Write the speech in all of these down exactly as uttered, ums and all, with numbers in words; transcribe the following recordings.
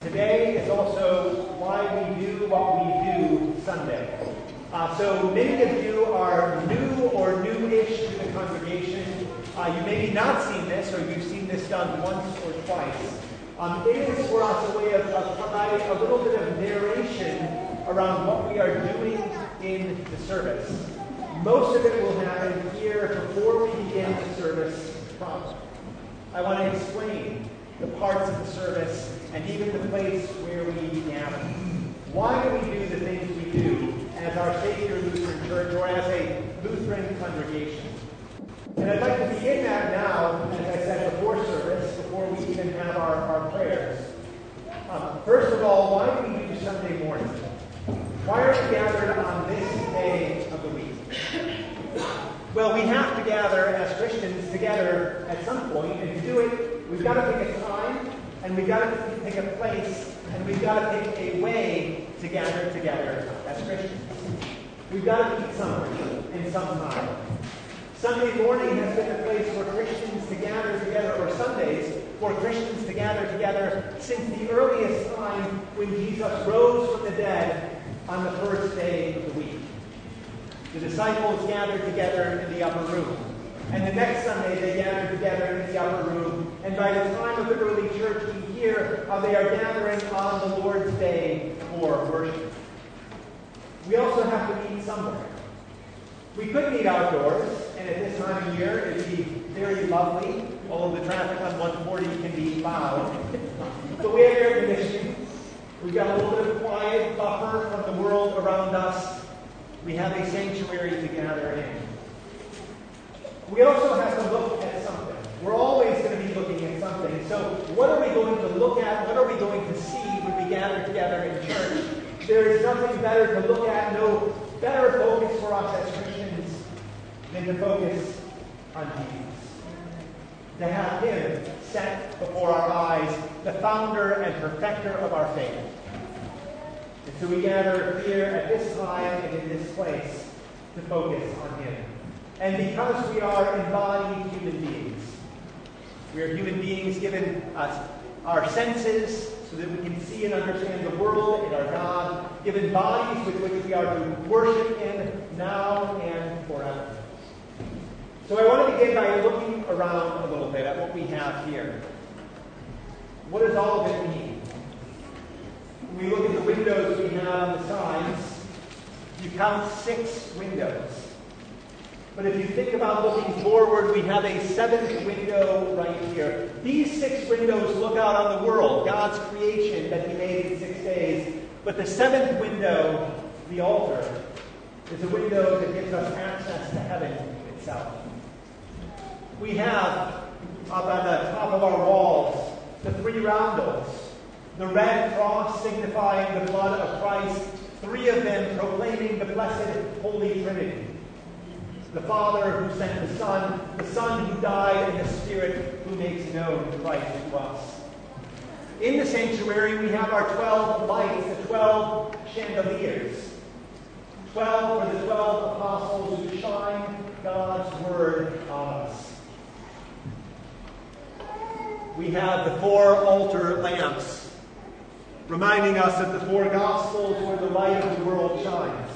Today is also why we do what we do Sunday. Uh, so many of you are new or new-ish to the congregation. Uh, you may be not seen this, or you've seen this done once or twice. Um, it is for us a way of, of providing a little bit of narration around what we are doing in the service. Most of it will happen here before we begin the service proper. I want to explain the parts of the service and even the place where we gather. Why do we do the things we do as our Savior Lutheran Church or as a Lutheran congregation? And I'd like to begin that now, as I said, before service, before we even have our, our prayers. Um, first of all, why do we do Sunday morning? Why are we gathered on this day of the week? Well, we have to gather as Christians together at some point, and to do it, we've got to pick a time, and we've got to pick a place, and we've got to pick a way to gather together as Christians. We've got to meet somewhere in some time. Sunday morning has been a place for Christians to gather together, or Sundays for Christians to gather together since the earliest time when Jesus rose from the dead on the first day of the week. The disciples gathered together in the upper room. And the next Sunday they gathered together in the upper room. And by the time of the early church, we hear how they are gathering on the Lord's Day for worship. We also have to meet somewhere. We could meet outdoors, and at this time of year it would be very lovely, although the traffic on one forty can be loud. But we have air conditioning. We've got a little bit of quiet buffer from the world around us. We have a sanctuary to gather in. We also have to look at something. We're always going to be looking at something. So what are we going to look at? What are we going to see when we gather together in church? There is nothing better to look at, no better focus for us as Christians than to focus on Jesus. To have Him set before our eyes, the founder and perfecter of our faith. And so we gather here at this time and in this place to focus on Him. And because we are embodied human beings, we are human beings given us our senses so that we can see and understand the world and our God, given bodies with which we are to worship in now and forever. So I want to begin by looking around a little bit at what we have here. What does all of it mean? When we look at the windows we have on the sides, you count six windows. But if you think about looking forward, we have a seventh window right here. These six windows look out on the world, God's creation that He made in six days. But the seventh window, the altar, is a window that gives us access to heaven itself. We have, up on the top of our walls, the three roundels, the red cross signifying the blood of Christ, three of them proclaiming the blessed Holy Trinity. The Father who sent the Son, the Son who died, and the Spirit who makes known Christ to us. In the sanctuary, we have our twelve lights, the twelve chandeliers. Twelve for the twelve apostles who shine God's word on us. We have the four altar lamps, reminding us of the four Gospels where the light of the world shines.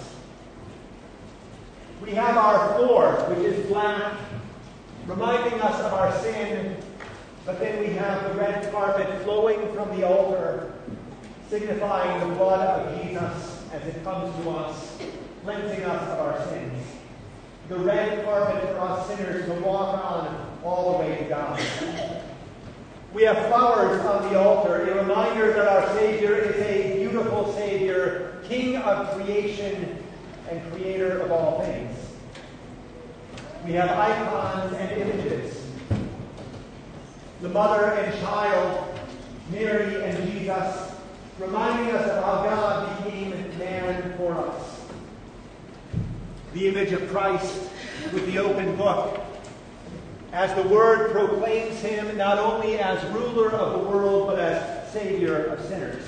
We have our floor, which is black, reminding us of our sin. But then we have the red carpet flowing from the altar, signifying the blood of Jesus as it comes to us, cleansing us of our sins. The red carpet for us sinners to walk on all the way to God. We have flowers on the altar, a reminder that our Savior is a beautiful Savior, King of creation and Creator of all things. We have icons and images. The mother and child, Mary and Jesus, reminding us of how God became man for us. The image of Christ with the open book, as the Word proclaims Him not only as ruler of the world, but as Savior of sinners.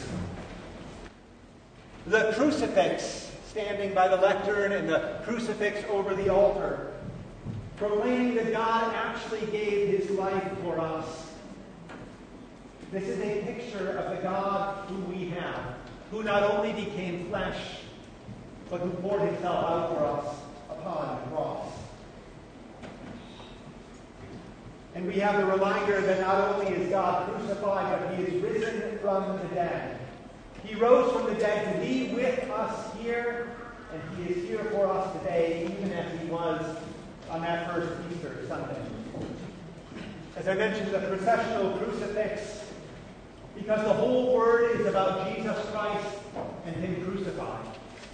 The crucifix standing by the lectern and the crucifix over the altar, proclaiming that God actually gave His life for us. This is a picture of the God who who not only became flesh, but who poured himself out for us upon the cross. And we have the reminder that not only is God crucified, but he is risen from the dead. He rose from the dead to be with us here, and he is here for us today, even as he was on that first Easter Sunday. As I mentioned, the processional crucifix, because the whole word is about Jesus Christ and him crucified.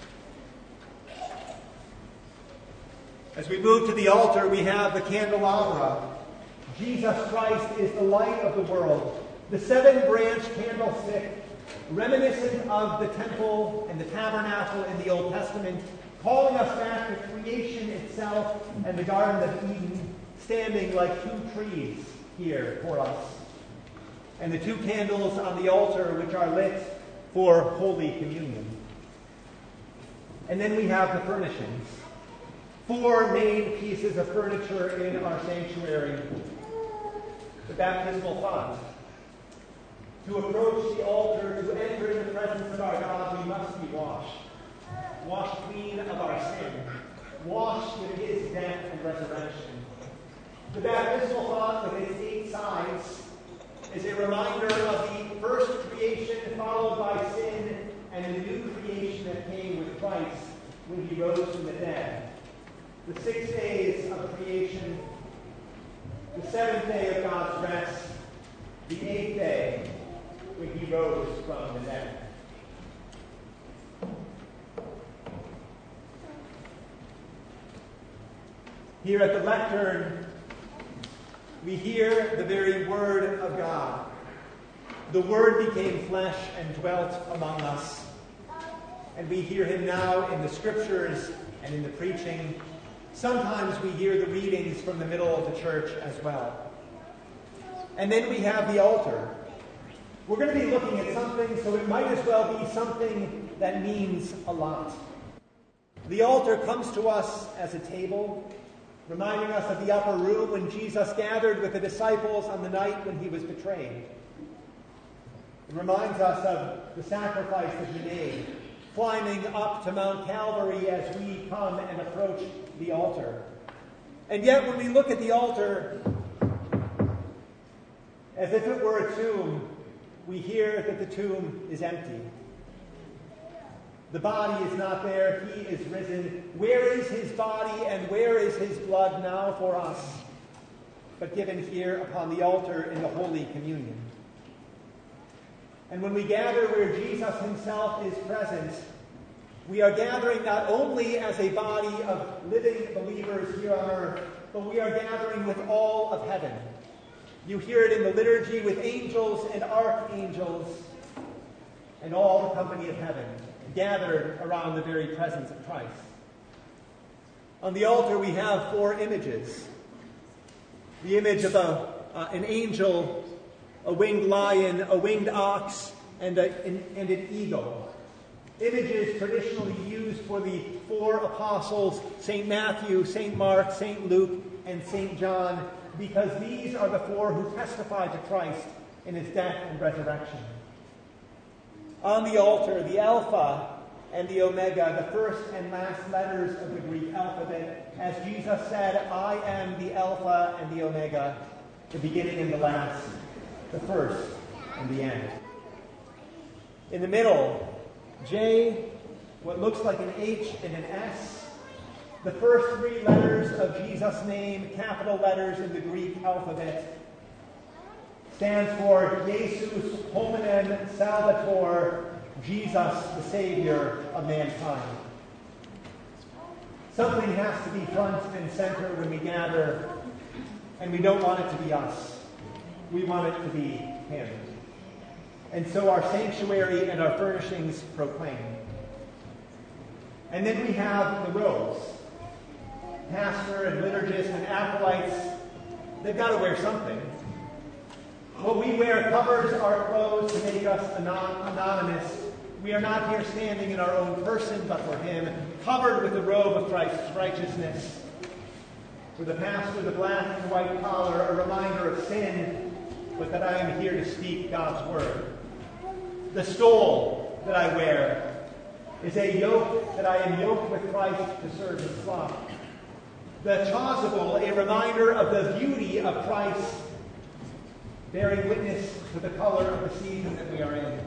As we move to the altar, we have the candelabra. Jesus Christ is the light of the world. The seven-branch candlestick, reminiscent of the temple and the tabernacle in the Old Testament, calling us back to creation itself and the Garden of Eden, standing like two trees here for us. And the two candles on the altar, which are lit for Holy Communion. And then we have the furnishings. Four main pieces of furniture in our sanctuary. The baptismal font. To approach the altar, to enter in the presence of our God, we must be washed. Washed clean of our sin. Washed with his death and resurrection. The baptismal font with its eight sides is a reminder of the first creation followed by sin and the new creation that came with Christ when he rose from the dead. The six days of creation, the seventh day of God's rest, the eighth day when he rose from the dead. Here at the lectern, we hear the very word of God. The Word became flesh and dwelt among us. And we hear him now in the scriptures and in the preaching. Sometimes we hear the readings from the middle of the church as well. And then we have the altar. We're going to be looking at something, so it might as well be something that means a lot. The altar comes to us as a table, reminding us of the upper room when Jesus gathered with the disciples on the night when he was betrayed. It reminds us of the sacrifice that he made, climbing up to Mount Calvary as we come and approach the altar. And yet when we look at the altar, as if it were a tomb, we hear that the tomb is empty. The body is not there. He is risen. Where is his body and where is his blood now for us, but given here upon the altar in the Holy Communion? And when we gather where Jesus himself is present, we are gathering not only as a body of living believers here on earth, but we are gathering with all of heaven. You hear it in the liturgy with angels and archangels and all the company of heaven, gathered around the very presence of Christ. On the altar we have four images. The image of a, uh, an angel, a winged lion, a winged ox, and, a, an, and an eagle. Images traditionally used for the four apostles, Saint Matthew, Saint Mark, Saint Luke, and Saint John, because these are the four who testified to Christ in his death and resurrection. On the altar, the Alpha and the Omega, the first and last letters of the Greek alphabet, as Jesus said, I am the Alpha and the Omega, the beginning and the last, the first and the end. In the middle, J, what looks like an H and an S, the first three letters of Jesus' name, capital letters in the Greek alphabet, stands for Jesus Hominem Salvator, Jesus, the Savior of mankind. Something has to be front and center when we gather, and we don't want it to be us. We want it to be him. And so our sanctuary and our furnishings proclaim. And then we have the robes. Pastor and liturgists and acolytes, they've got to wear something. What we wear covers our clothes to make us anon- anonymous. We are not here standing in our own person, but for him, covered with the robe of Christ's righteousness. For the pastor, the black and white collar, a reminder of sin, but that I am here to speak God's word. The stole, that I wear is a yoke that I am yoked with Christ to serve his flock. The chasuble, a reminder of the beauty of Christ, bearing witness to the color of the season that we are in.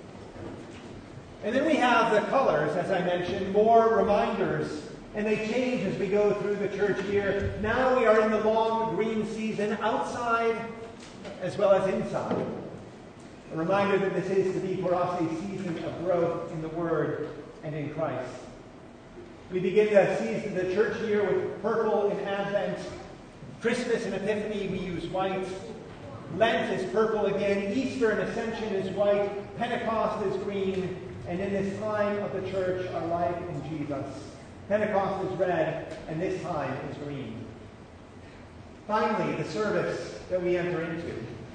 And then we have the colors, as I mentioned, more reminders, and they change as we go through the church year. Now we are in the long green season, outside as well as inside. A reminder that this is to be for us a season of growth in the Word and in Christ. We begin the season, the church year, with purple in Advent. Christmas and Epiphany, we use white. Lent is purple again. Easter and Ascension is white. Pentecost is green. And in this time of the church, our life in Jesus. Pentecost is red, and this time is green. Finally, the service that we enter into.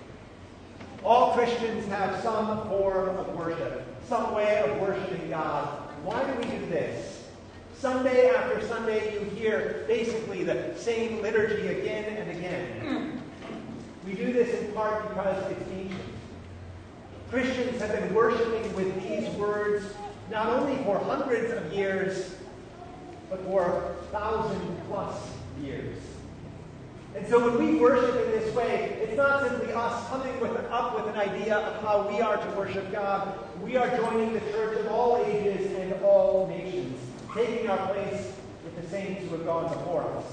All Christians have some form of worship, some way of worshiping God. Why do we do this? Sunday after Sunday, you hear basically the same liturgy again and again. We do this in part because it's ancient. Christians have been worshiping with these words not only for hundreds of years, but for thousand plus years. And so when we worship in this way, it's not simply us coming with, up with an idea of how we are to worship God. We are joining the church of all ages and all nations, taking our place with the saints who have gone before us.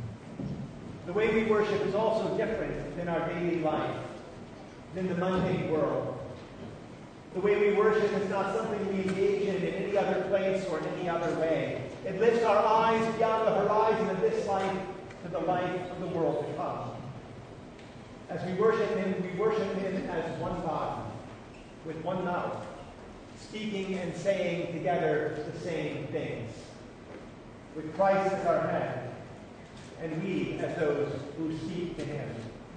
The way we worship is also different than our daily life, than the mundane world. The way we worship is not something we engage in in any other place or in any other way. It lifts our eyes beyond the horizon of this life to the life of the world to come. As we worship him, we worship him as one body, with one mouth, speaking and saying together the same things, with Christ as our head, and we as those who speak to him.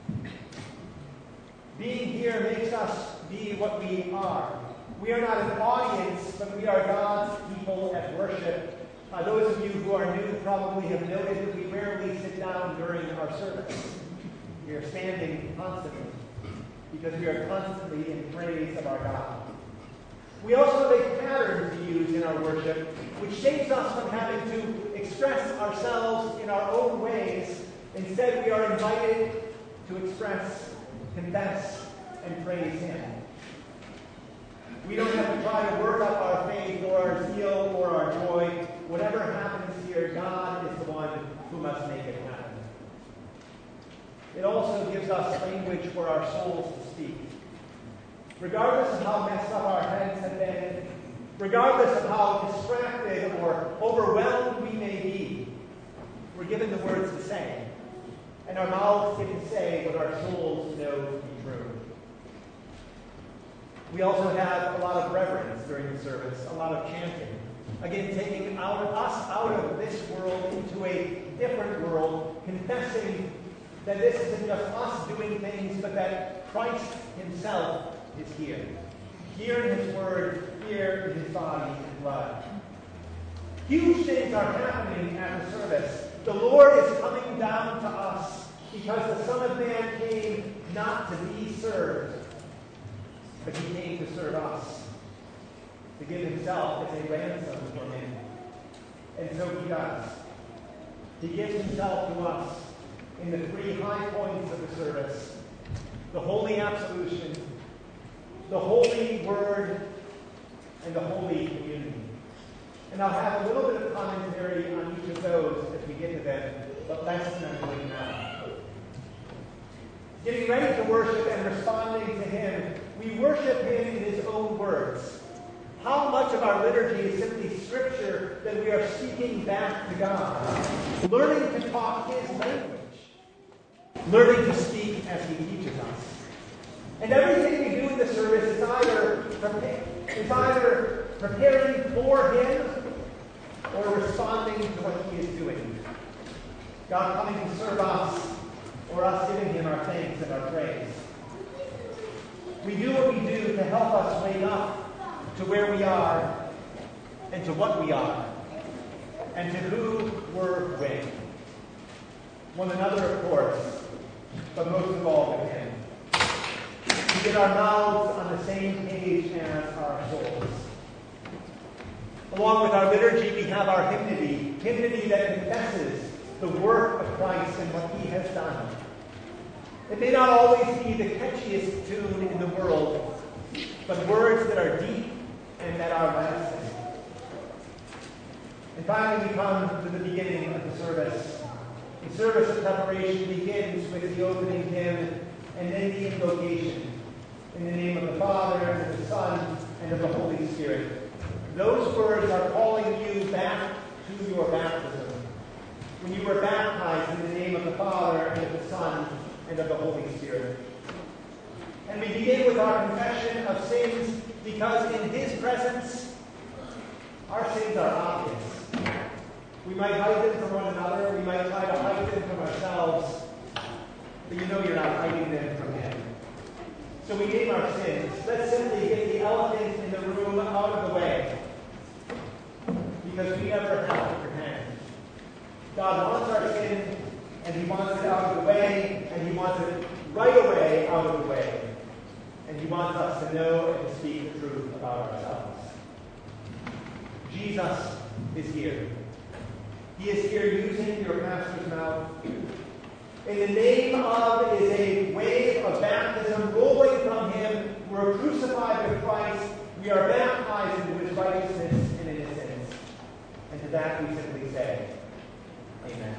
Being here makes us be what we are. We are not an audience, but we are God's people at worship. Uh, those of you who are new probably have noted that we rarely sit down during our service. We are standing constantly because we are constantly in praise of our God. We also make patterns to use in our worship, which saves us from having to express ourselves in our own ways. Instead, we are invited to express, confess, and praise him. We don't have to try to work up our faith or our zeal or our joy. Whatever happens here, God is the one who must make it happen. It also gives us language for our souls to speak. Regardless of how messed up our heads have been, regardless of how distracted or overwhelmed we may be, we're given the words to say. And our mouths get to say what our souls know to be true. We also have a lot of reverence during the service, a lot of chanting. Again, taking out, us out of this world into a different world, confessing that this isn't just us doing things, but that Christ himself is here. Here in his word, here in his body and blood. Huge things are happening at the service. The Lord is coming down to us because the Son of Man came not to be served, but he came to serve us, to give himself as a ransom for men. And so he does. He gives himself to us in the three high points of the service: the Holy Absolution, the Holy Word, and the Holy Communion. And I'll have a little bit of commentary on each of those as we get to them, but less than I'm doing now. Getting ready to worship and responding to him, we worship him in his own words. How much of our liturgy is simply scripture that we are speaking back to God, learning to talk his language, learning to speak as he teaches us. And everything we do in the service is either, prepa- is either preparing for him or responding to what he is doing. God coming to serve us, or us giving him our thanks and our praise. We do what we do to help us wake up to where we are and to what we are and to who we're with. One another, of course, but most of all with him. To get our mouths on the same page as our souls. Along with our liturgy, we have our hymnody, hymnody that confesses the work of Christ and what he has done. It may not always be the catchiest tune in the world, but words that are deep and that are lasting. And finally, we come to the beginning of the service. The service of preparation begins with the opening hymn and then the invocation. In the name of the Father, and of the Son, and of the Holy Spirit. Those words are calling you back to your baptism. When you were baptized in the name of the Father, and of the Son, and of the Holy Spirit. And we begin with our confession of sins because in his presence, our sins are obvious. We might hide them from one another, we might try to hide them from ourselves, but you know you're not hiding them from him. So we name our sins. Let's simply get the elephant in the room out of the way, because we never have to pretend. God wants our sin, and he wants it out of the way, and he wants it right away out of the way. And he wants us to know and to speak the truth about ourselves. Jesus is here. He is here using your pastor's mouth. In the name of is a wave of baptism rolling from him. We're crucified with Christ. We are baptized into his righteousness and innocence. And to that we simply say, Amen.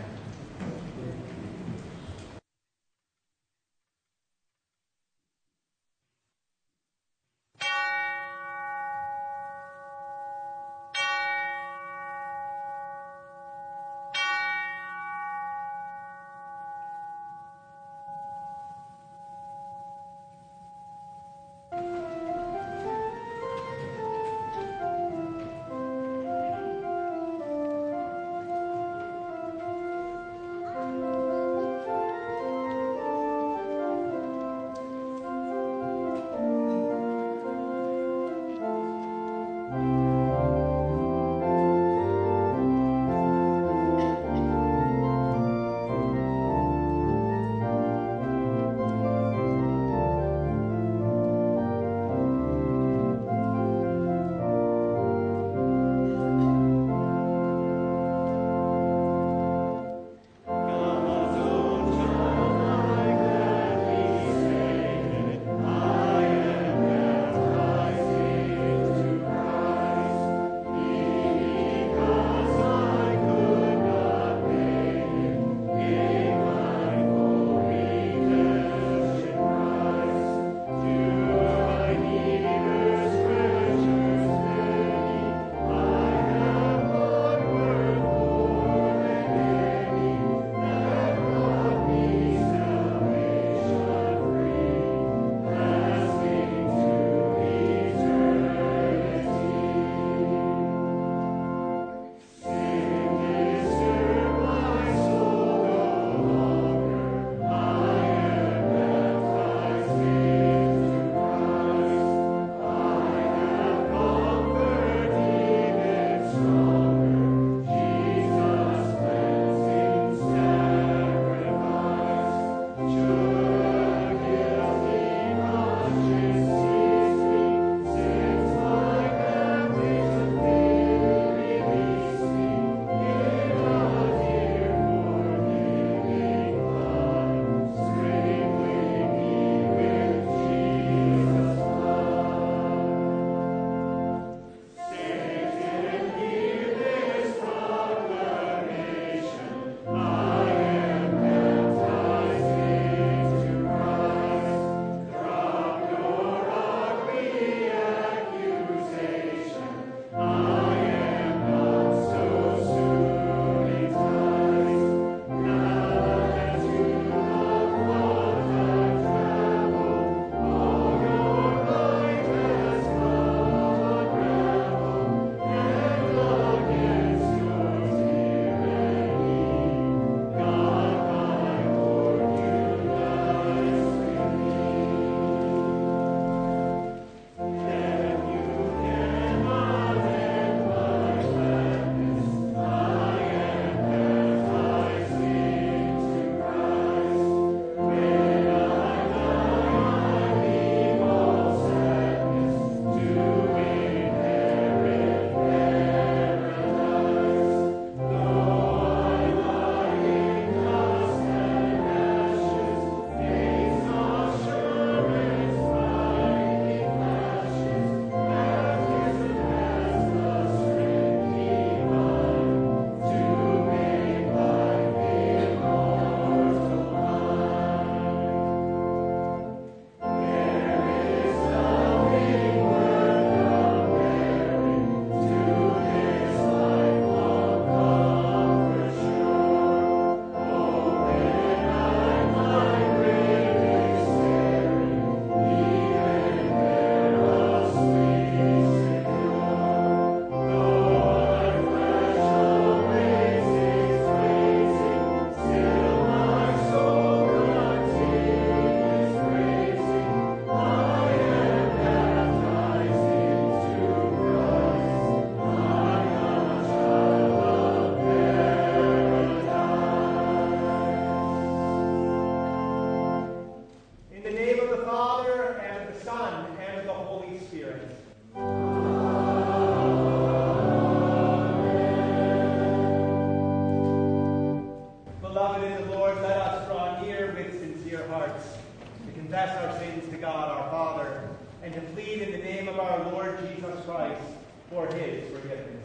Jesus Christ for his forgiveness.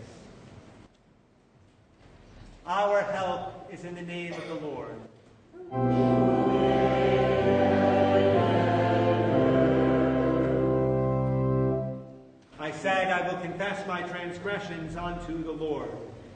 Our help is in the name of the Lord. I said, I will confess my transgressions unto the Lord.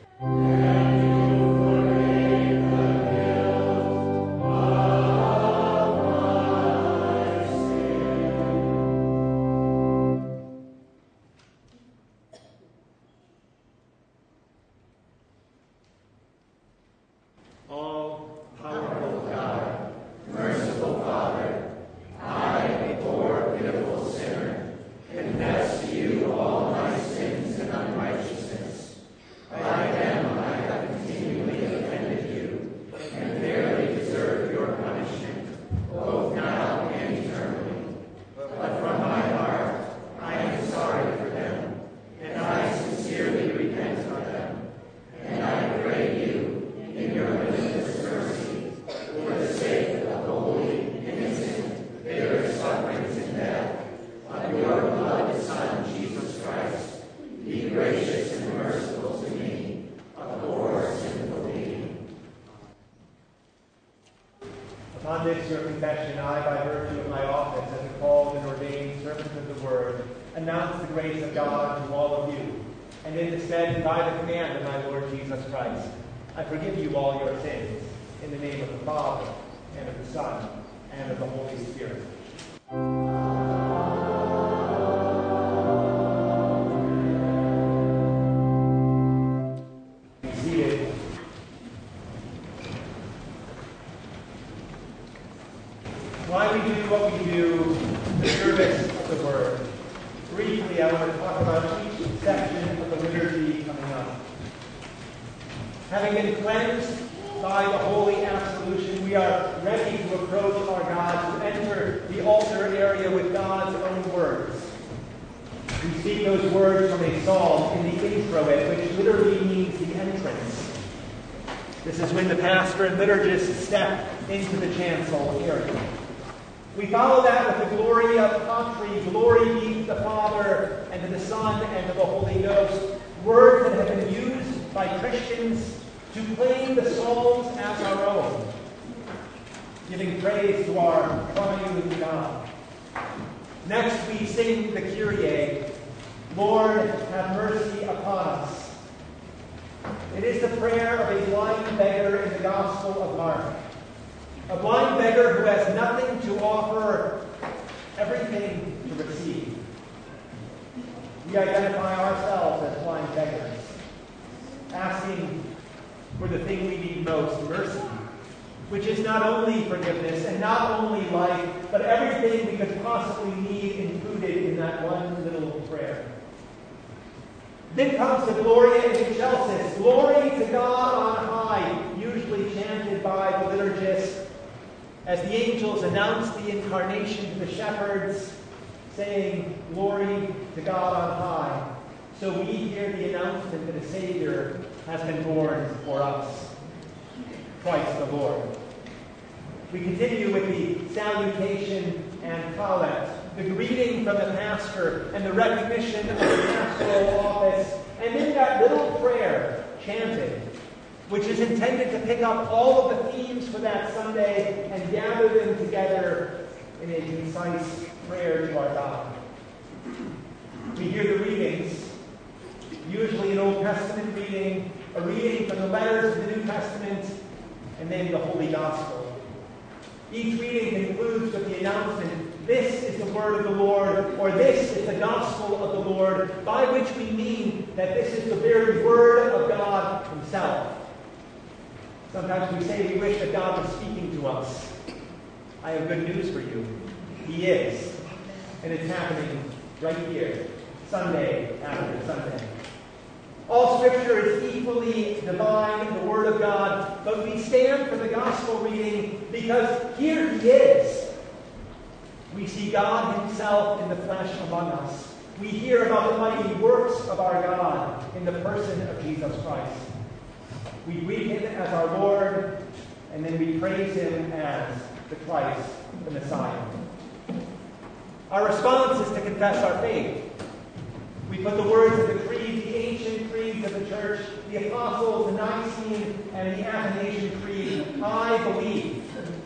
On this your confession, I, by virtue of my office as a called and ordained servant of the word, announce the grace of God to all of you, and in the stead and by the command of my Lord Jesus Christ, I forgive you all your sins, in the name of the Father, and of the Son, and of the Holy Spirit. Be seated. Why we do what we do, the service of the Word. Briefly, I want to talk about each section of the liturgy coming up. Having been cleansed by the holy absolution, we are ready to approach our God, to enter the altar area with God's own words. We speak those words from a psalm in the introit, which literally means the entrance. This is when the pastor and liturgist step into the chancel area. We follow that with the Gloria Patri, glory be to the Father, and to the Son, and to the Holy Ghost, words that have been used by Christians to claim the Psalms as our own, giving praise to our triune God. Next we sing the Kyrie, Lord, have mercy upon us. It is the prayer of a blind beggar in the Gospel of Mark. A blind beggar who has nothing to offer, everything to receive. We identify ourselves as blind beggars, asking for the thing we need most, mercy, which is not only forgiveness and not only life, but everything we could possibly need included in that one little prayer. Then comes the Gloria in Excelsis, glory to God on high, usually chanted by the liturgist, as the angels announce the incarnation to the shepherds, saying, glory to God on high. So we hear the announcement that a Savior has been born for us, Christ the Lord. We continue with the salutation and collect, the greeting from the pastor and the recognition of the pastoral office, and in that little prayer chanted, which is intended to pick up all of the themes for that Sunday and gather them together in a concise prayer to our God. We hear the readings, usually an Old Testament reading, a reading from the letters of the New Testament, and then the Holy Gospel. Each reading concludes with the announcement, this is the word of the Lord, or this is the gospel of the Lord, by which we mean that this is the very word of God himself. Sometimes we say we wish that God was speaking to us. I have good news for you. He is. And it's happening right here, Sunday after Sunday. All Scripture is equally divine, the Word of God, but we stand for the Gospel reading because here He is. We see God Himself in the flesh among us. We hear about the mighty works of our God in the person of Jesus Christ. We greet Him as our Lord, and then we praise Him as the Christ, the Messiah. Our response is to confess our faith. We put the words of the creed, the ancient creeds of the church, the Apostles', the Nicene, and the Athanasian Creed. I believe.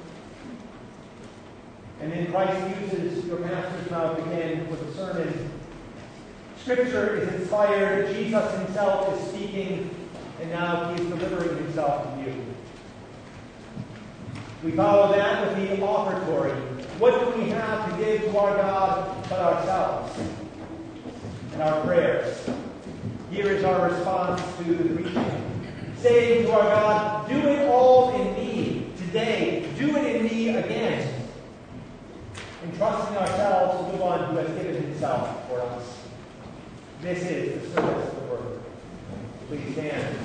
And then Christ uses your pastor's mouth again with a sermon. Scripture is inspired. Jesus himself is speaking, and now he is delivering himself to you. We follow that with the offertory. What do we have to give to our God but ourselves and our prayers? Here is our response to the preaching. Saying to our God, do it all in me today. Do it in me again. Entrusting ourselves to the one who has given himself for us. This is the service of the word. Please stand.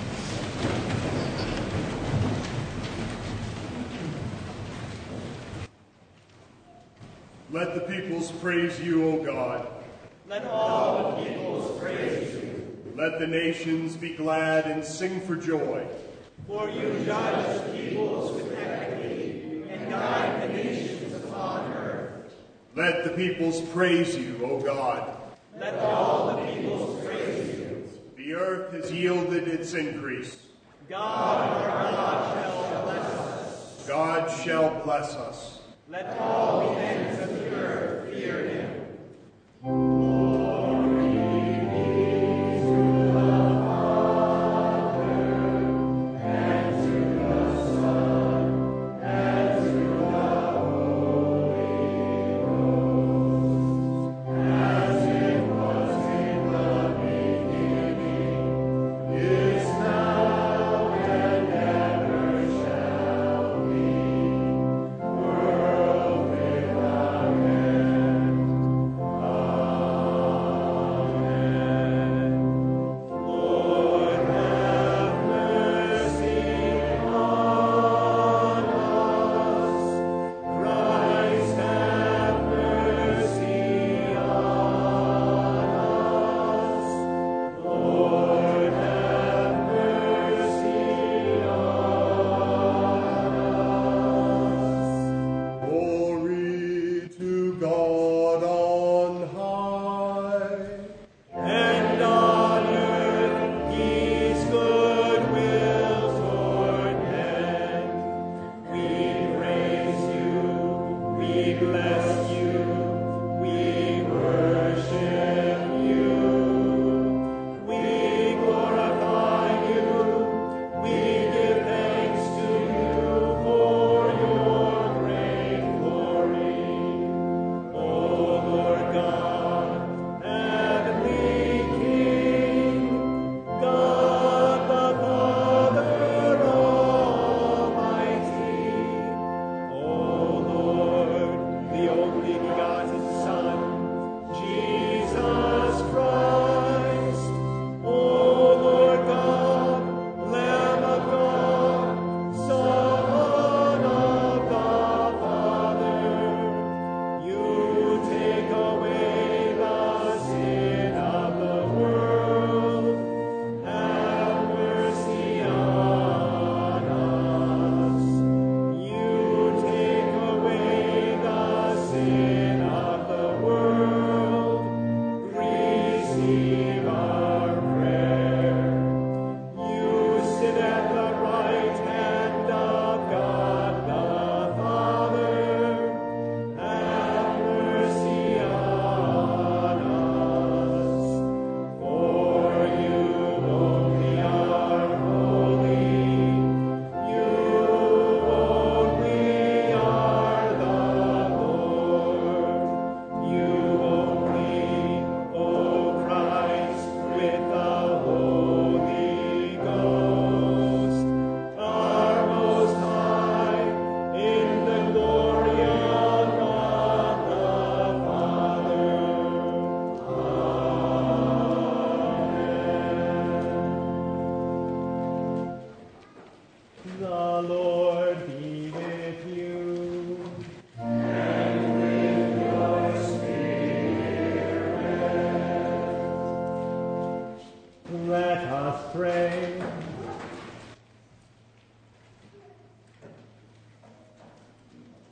Let the peoples praise you, O God. Let all the peoples praise you. Let the nations be glad and sing for joy. For you judge the peoples with equity and guide the nations upon earth. Let the peoples praise you, O God. Let all the peoples praise you. The earth has yielded its increase. God, our God, shall bless us. God shall bless us. Let all the ends of the earth fear him.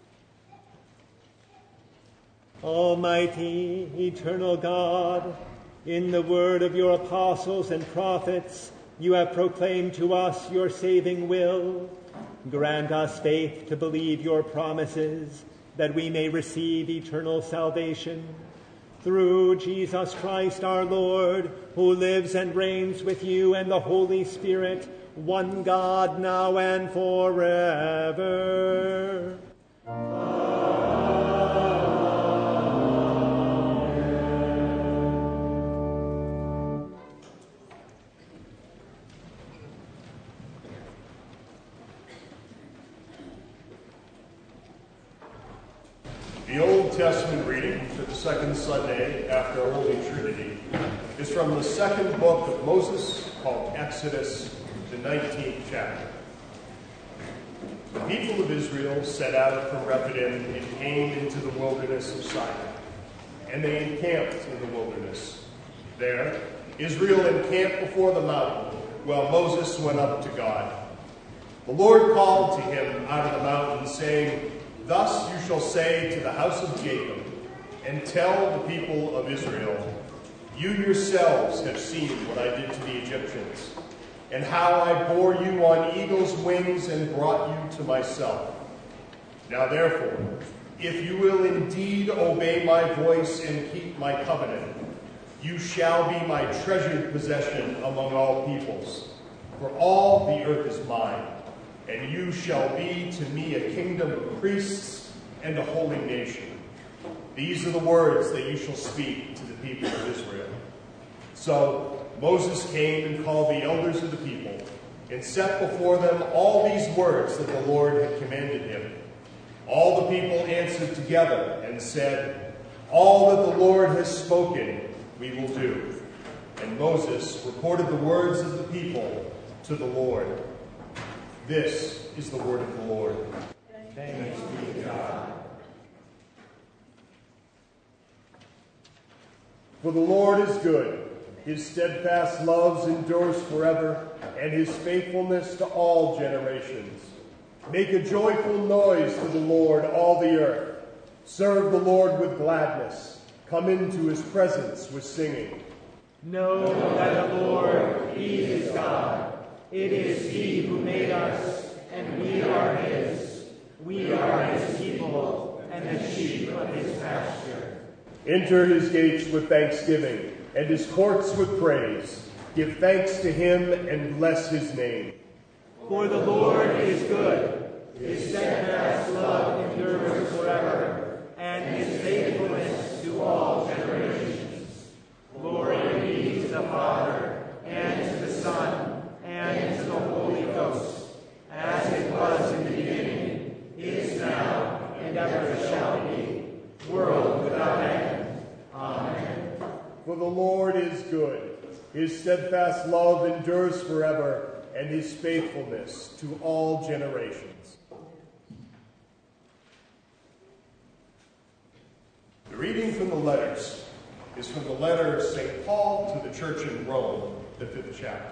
Almighty, eternal God, In the word of your apostles and prophets, you have proclaimed to us your saving will. Grant us faith to believe your promises, that we may receive eternal salvation. Through Jesus Christ our Lord, who lives and reigns with you and the Holy Spirit, one God, now and forever. The Old Testament reading for the second Sunday after Holy Trinity is from the second book of Moses, called Exodus, the nineteenth chapter. The people of Israel set out from Rephidim and came into the wilderness of Sinai, and they encamped in the wilderness. There, Israel encamped before the mountain, while Moses went up to God. The Lord called to him out of the mountain, saying, "Thus you shall say to the house of Jacob, and tell the people of Israel, you yourselves have seen what I did to the Egyptians, and how I bore you on eagle's wings and brought you to myself. Now therefore, if you will indeed obey my voice and keep my covenant, you shall be my treasured possession among all peoples, for all the earth is mine. And you shall be to me a kingdom of priests and a holy nation. These are the words that you shall speak to the people of Israel." So Moses came and called the elders of the people, and set before them all these words that the Lord had commanded him. All the people answered together and said, "All that the Lord has spoken, we will do." And Moses reported the words of the people to the Lord. This is the word of the Lord. Thanks be to God. For the Lord is good. His steadfast love endures forever, and his faithfulness to all generations. Make a joyful noise to the Lord, all the earth. Serve the Lord with gladness. Come into his presence with singing. Know that the Lord, he is God. It is he who made us, and we are his. We are his people, and the sheep of his pasture. Enter his gates with thanksgiving, and his courts with praise. Give thanks to him, and bless his name. For the Lord is good. His steadfast love endures forever, and his faithfulness to all generations. Glory be to the Father, and to the Son, and to the Holy Ghost, as it was in the beginning, is now, and ever shall be, world without end. Amen. For the Lord is good. His steadfast love endures forever, and his faithfulness to all generations. The reading from the letters is from the letter of Saint Paul to the church in Rome, the fifth chapter.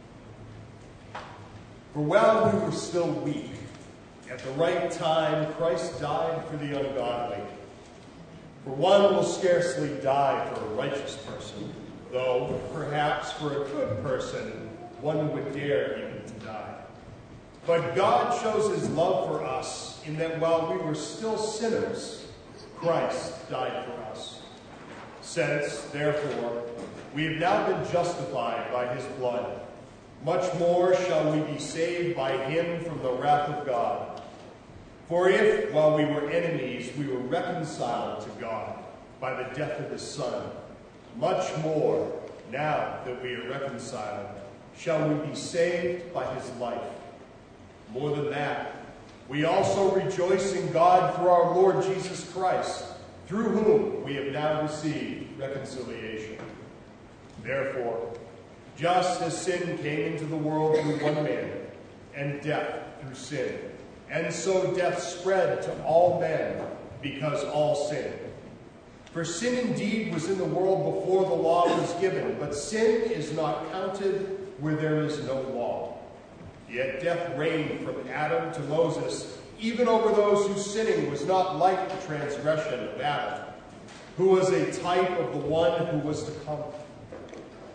For while we were still weak, at the right time Christ died for the ungodly. For one will scarcely die for a righteous person, though perhaps for a good person one would dare even to die. But God shows his love for us in that while we were still sinners, Christ died for us. Since, therefore, we have now been justified by his blood, much more shall we be saved by him from the wrath of God. For if, while we were enemies, we were reconciled to God by the death of his Son, much more, now that we are reconciled, shall we be saved by his life. More than that, we also rejoice in God through our Lord Jesus Christ, through whom we have now received reconciliation. Therefore, just as sin came into the world through one man, and death through sin, and so death spread to all men, because all sinned. For sin indeed was in the world before the law was given, but sin is not counted where there is no law. Yet death reigned from Adam to Moses, even over those whose sinning was not like the transgression of Adam, who was a type of the one who was to come.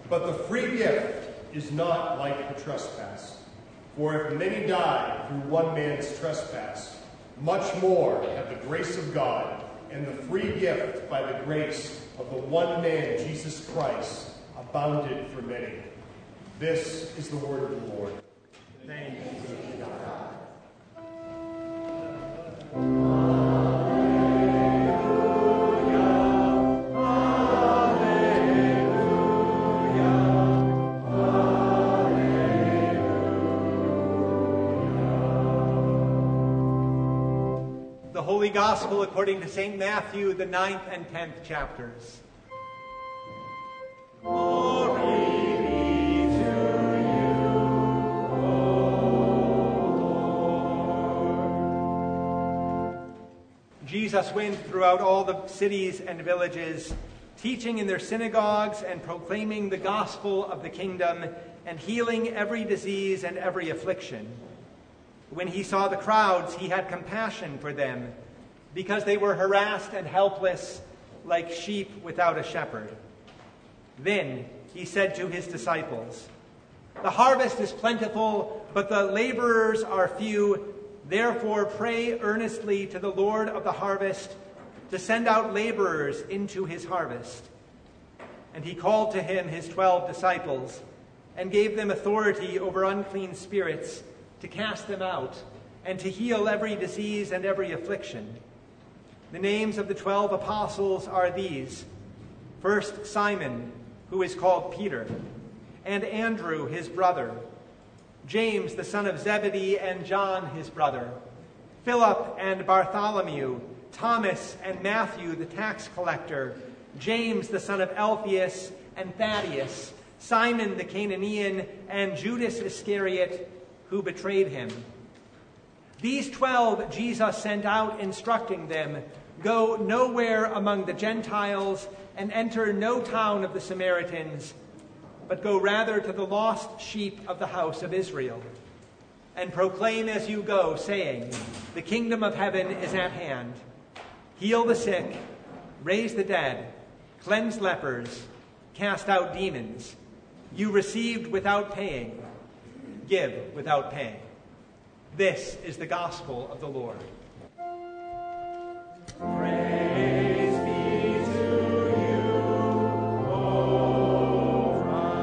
But the free gift is not like the trespass. For if many die through one man's trespass, much more have the grace of God and the free gift by the grace of the one man, Jesus Christ, abounded for many. This is the word of the Lord. Thank you. The Holy Gospel according to Saint Matthew, the ninth and tenth chapters. Glory be to you, O Lord. Jesus went throughout all the cities and villages, teaching in their synagogues and proclaiming the gospel of the kingdom and healing every disease and every affliction. When he saw the crowds, he had compassion for them, because they were harassed and helpless, like sheep without a shepherd. Then he said to his disciples, "The harvest is plentiful, but the laborers are few. Therefore pray earnestly to the Lord of the harvest to send out laborers into his harvest." And he called to him his twelve disciples and gave them authority over unclean spirits, to cast them out, and to heal every disease and every affliction. The names of the twelve apostles are these: first, Simon, who is called Peter, and Andrew his brother, James the son of Zebedee and John his brother, Philip and Bartholomew, Thomas and Matthew the tax collector, James the son of Alphaeus and Thaddeus, Simon the Canaanian, and Judas Iscariot, who betrayed him. These twelve Jesus sent out, instructing them, "Go nowhere among the Gentiles and enter no town of the Samaritans, but go rather to the lost sheep of the house of Israel. And proclaim as you go, saying, 'The kingdom of heaven is at hand.' Heal the sick, raise the dead, cleanse lepers, cast out demons. You received without paying, give without paying." This is the gospel of the Lord. Praise be to you, O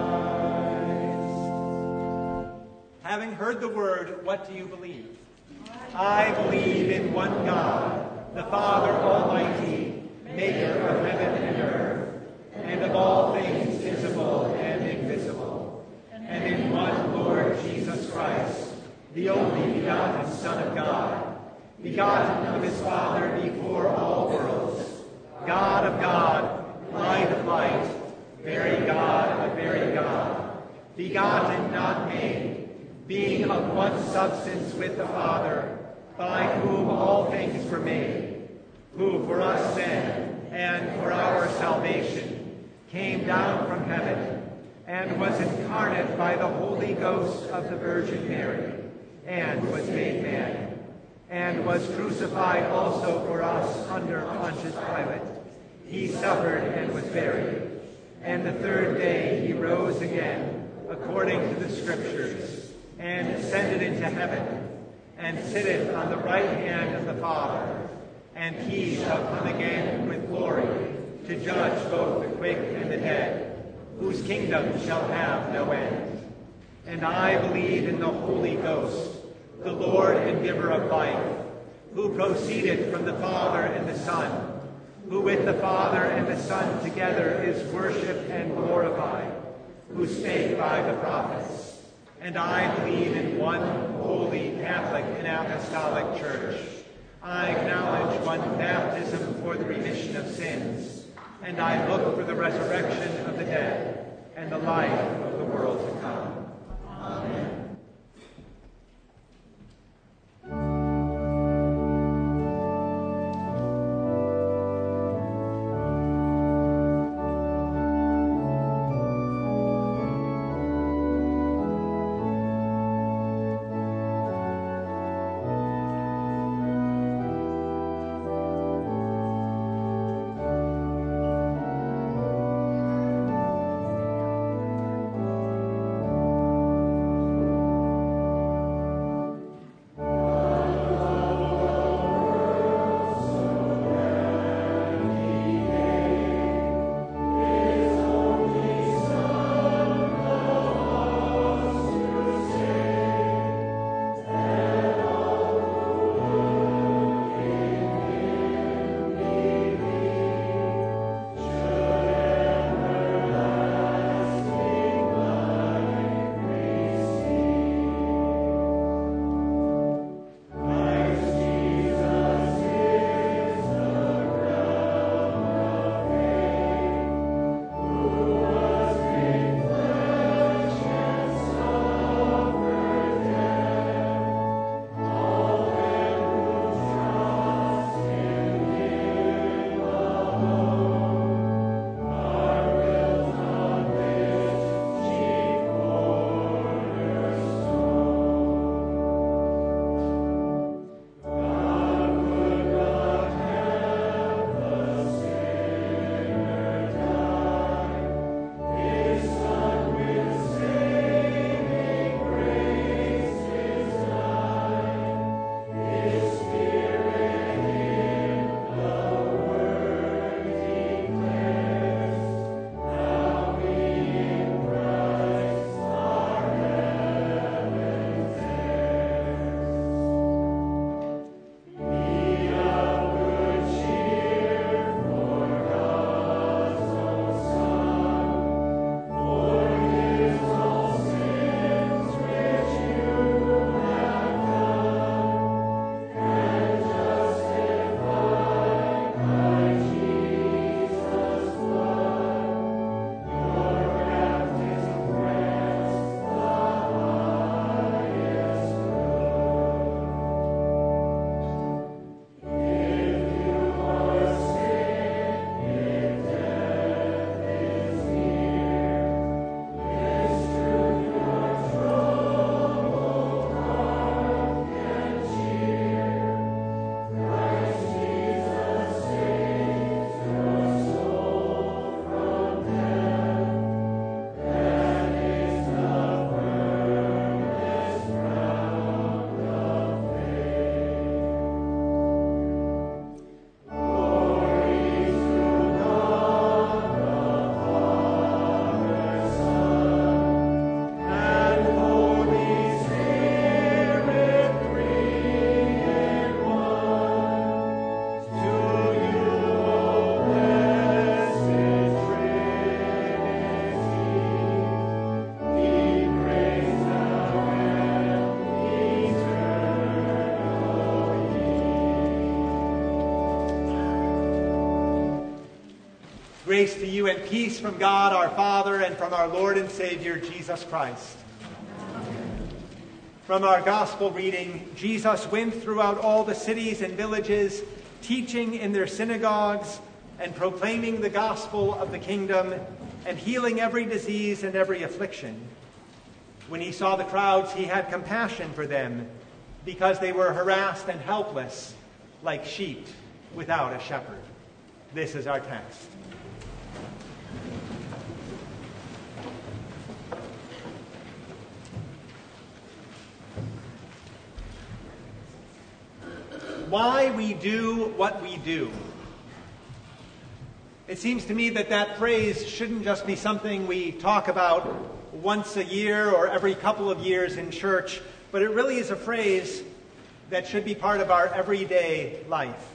Christ. Having heard the word, what do you believe? I believe in one God, the Father Almighty, maker of heaven and earth, and of all things visible and invisible, and in one Lord Jesus Christ, the only begotten Son of God, begotten of his Father before all worlds, God of God, light of light, very God of very God, begotten, not made, being of one substance with the Father, by whom all things were made, who for us then and for our salvation came down from heaven, and was incarnate by the Holy Ghost of the Virgin Mary, and was made man, and was crucified also for us under Pontius Pilate. He suffered and was buried, and the third day he rose again, according to the Scriptures, and ascended into heaven, and sitteth on the right hand of the Father, and he shall come again with glory, to judge both the quick and the dead, whose kingdom shall have no end. And I believe in the Holy Ghost, the Lord and giver of life, who proceeded from the Father and the Son, who with the Father and the Son together is worshipped and glorified, who spake by the prophets. And I believe in one holy, Catholic, and Apostolic Church. I acknowledge one baptism for the remission of sins, and I look for the resurrection of the dead and the life of the world to come. Amen. Grace to you and peace from God our Father and from our Lord and Savior Jesus Christ. From our gospel reading, Jesus went throughout all the cities and villages, teaching in their synagogues and proclaiming the gospel of the kingdom and healing every disease and every affliction. When he saw the crowds, he had compassion for them because they were harassed and helpless like sheep without a shepherd. This is our text. Why we do what we do. It seems to me that that phrase shouldn't just be something we talk about once a year or every couple of years in church, but it really is a phrase that should be part of our everyday life.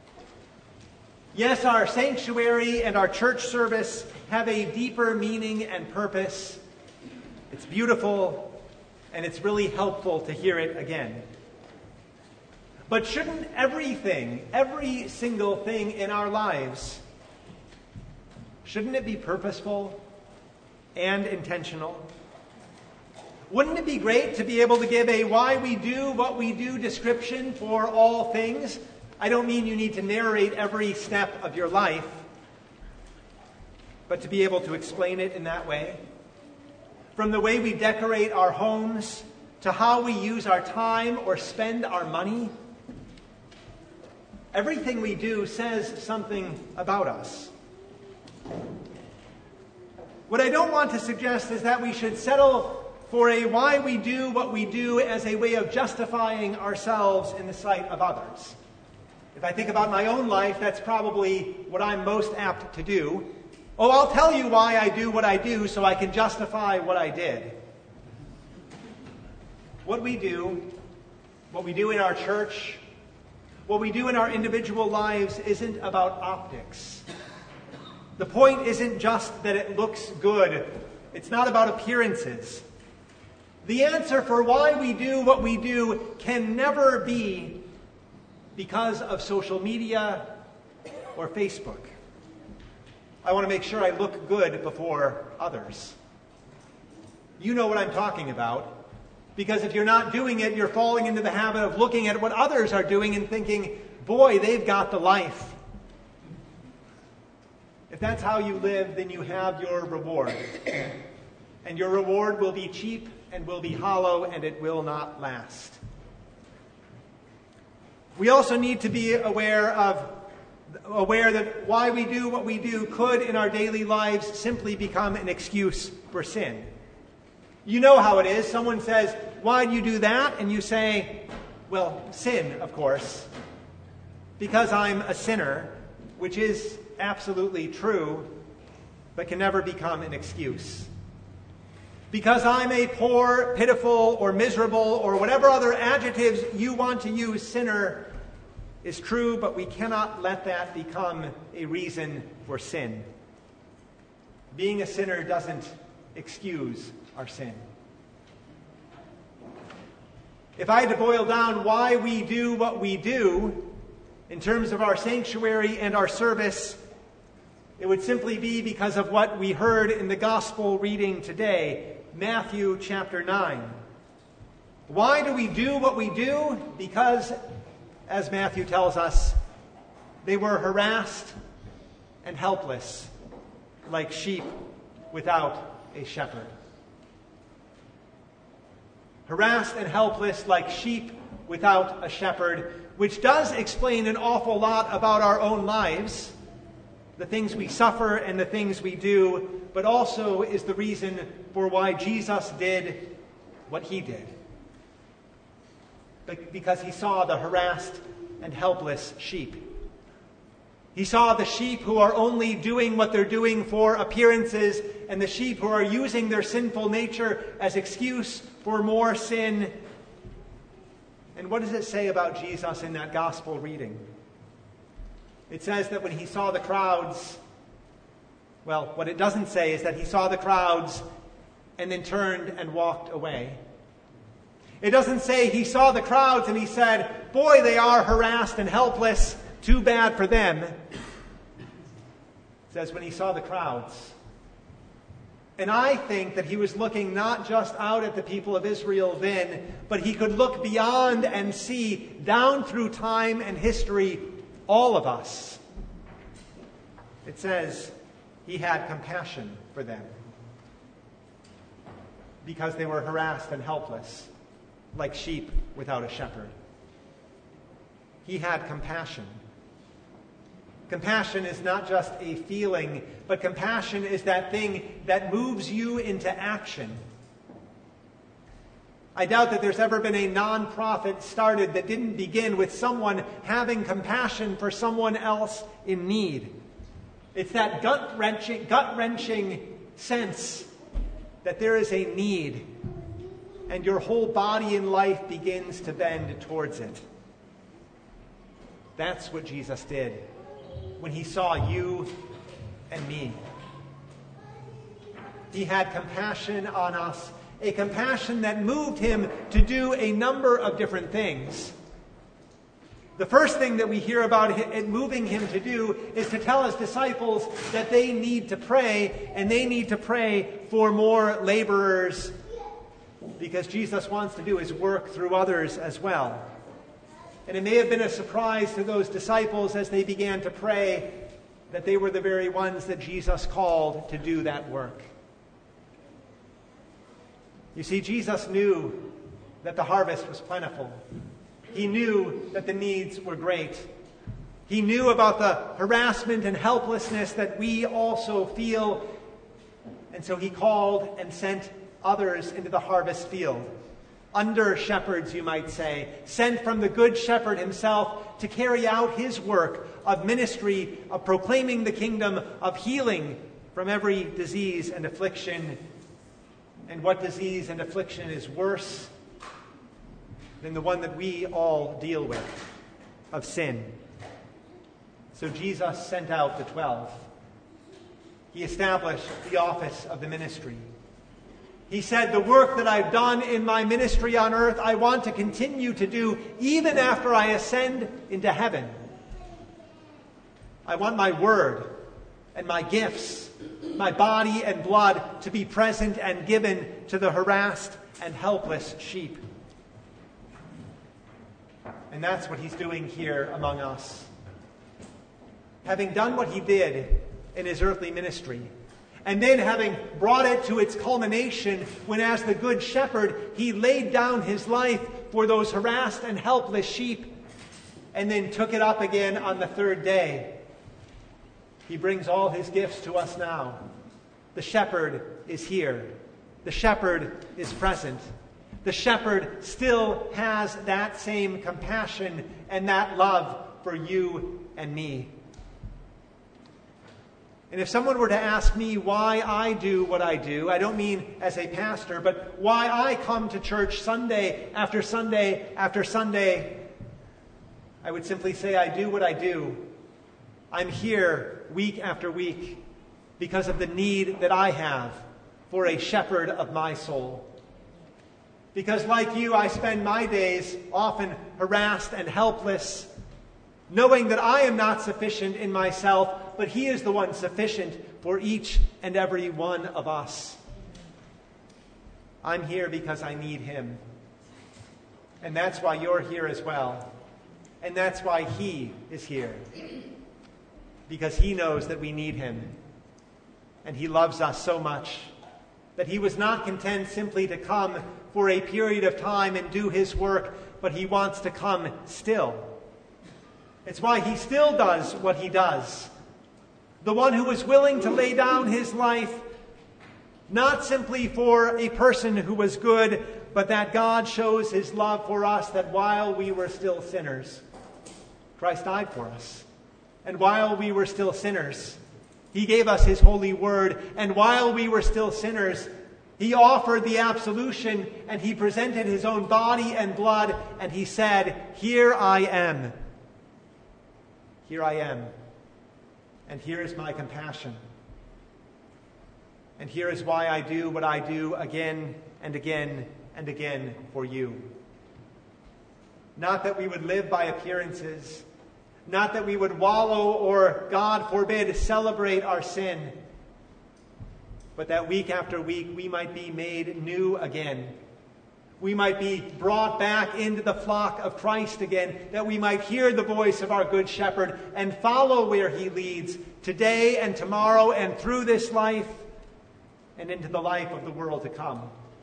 Yes, our sanctuary and our church service have a deeper meaning and purpose. It's beautiful, and it's really helpful to hear it again. But shouldn't everything, every single thing in our lives, shouldn't it be purposeful and intentional? Wouldn't it be great to be able to give a why we do what we do description for all things? I don't mean you need to narrate every step of your life, but to be able to explain it in that way. From the way we decorate our homes to how we use our time or spend our money, everything we do says something about us. What I don't want to suggest is that we should settle for a why we do what we do as a way of justifying ourselves in the sight of others. If I think about my own life, that's probably what I'm most apt to do. Oh, I'll tell you why I do what I do so I can justify what I did. What we do, what we do in our church, what we do in our individual lives isn't about optics. The point isn't just that it looks good. It's not about appearances. The answer for why we do what we do can never be because of social media or Facebook. I want to make sure I look good before others. You know what I'm talking about. Because if you're not doing it, you're falling into the habit of looking at what others are doing and thinking, boy, they've got the life. If that's how you live, then you have your reward. And your reward will be cheap and will be hollow and it will not last. We also need to be aware of aware that why we do what we do could in our daily lives simply become an excuse for sin. You know how it is. Someone says, why do you do that? And you say, well, sin, of course. Because I'm a sinner, which is absolutely true, but can never become an excuse. Because I'm a poor, pitiful, or miserable, or whatever other adjectives you want to use, sinner is true, but we cannot let that become a reason for sin. Being a sinner doesn't excuse our sin. If I had to boil down why we do what we do in terms of our sanctuary and our service, it would simply be because of what we heard in the gospel reading today, Matthew chapter nine. Why do we do what we do? Because, as Matthew tells us, they were harassed and helpless, like sheep without a shepherd. Harassed and helpless like sheep without a shepherd, which does explain an awful lot about our own lives, the things we suffer and the things we do, but also is the reason for why Jesus did what he did. Because he saw the harassed and helpless sheep. He saw the sheep who are only doing what they're doing for appearances, and the sheep who are using their sinful nature as excuse for more sin. And what does it say about Jesus in that gospel reading? It says that when he saw the crowds, well, what it doesn't say is that he saw the crowds and then turned and walked away. It doesn't say he saw the crowds and he said, boy, they are harassed and helpless. Too bad for them. says when he saw the crowds. And I think that he was looking not just out at the people of Israel then, but he could look beyond and see down through time and history all of us. It says he had compassion for them because they were harassed and helpless, like sheep without a shepherd. He had compassion. Compassion is not just a feeling, but compassion is that thing that moves you into action. I doubt that there's ever been a nonprofit started that didn't begin with someone having compassion for someone else in need. It's that gut-wrenching, gut-wrenching sense that there is a need, and your whole body and life begins to bend towards it. That's what Jesus did when he saw you and me. He had compassion on us, a compassion that moved him to do a number of different things. The first thing that we hear about it moving him to do is to tell his disciples that they need to pray, and they need to pray for more laborers, because Jesus wants to do his work through others as well. And it may have been a surprise to those disciples as they began to pray that they were the very ones that Jesus called to do that work. You see, Jesus knew that the harvest was plentiful. He knew that the needs were great. He knew about the harassment and helplessness that we also feel. And so he called and sent others into the harvest field. Under shepherds, you might say, sent from the Good Shepherd himself to carry out his work of ministry, of proclaiming the kingdom, of healing from every disease and affliction. And what disease and affliction is worse than the one that we all deal with, of sin? So Jesus sent out the twelve. He established the office of the ministry. He said, the work that I've done in my ministry on earth, I want to continue to do even after I ascend into heaven. I want my word and my gifts, my body and blood to be present and given to the harassed and helpless sheep. And that's what he's doing here among us. Having done what he did in his earthly ministry, and then having brought it to its culmination when, as the Good Shepherd, he laid down his life for those harassed and helpless sheep, and then took it up again on the third day, he brings all his gifts to us now. The shepherd is here. The shepherd is present. The shepherd still has that same compassion and that love for you and me. And if someone were to ask me why I do what I do, I don't mean as a pastor, but why I come to church Sunday after Sunday after Sunday, I would simply say I do what I do. I'm here week after week because of the need that I have for a shepherd of my soul. Because like you, I spend my days often harassed and helpless, knowing that I am not sufficient in myself, but he is the one sufficient for each and every one of us. I'm here because I need him. And that's why you're here as well. And that's why he is here. Because he knows that we need him. And he loves us so much that he was not content simply to come for a period of time and do his work, but he wants to come still. It's why he still does what he does. The one who was willing to lay down his life, not simply for a person who was good, but that God shows his love for us, that while we were still sinners, Christ died for us. And while we were still sinners, he gave us his holy word. And while we were still sinners, he offered the absolution, and he presented his own body and blood, and he said, "Here I am. Here I am. And here is my compassion. And here is why I do what I do again and again and again for you." Not that we would live by appearances, Not that we would wallow or, God forbid, celebrate our sin, but that week after week we might be made new again. We might be brought back into the flock of Christ again, that we might hear the voice of our Good Shepherd and follow where he leads today and tomorrow and through this life and into the life of the world to come.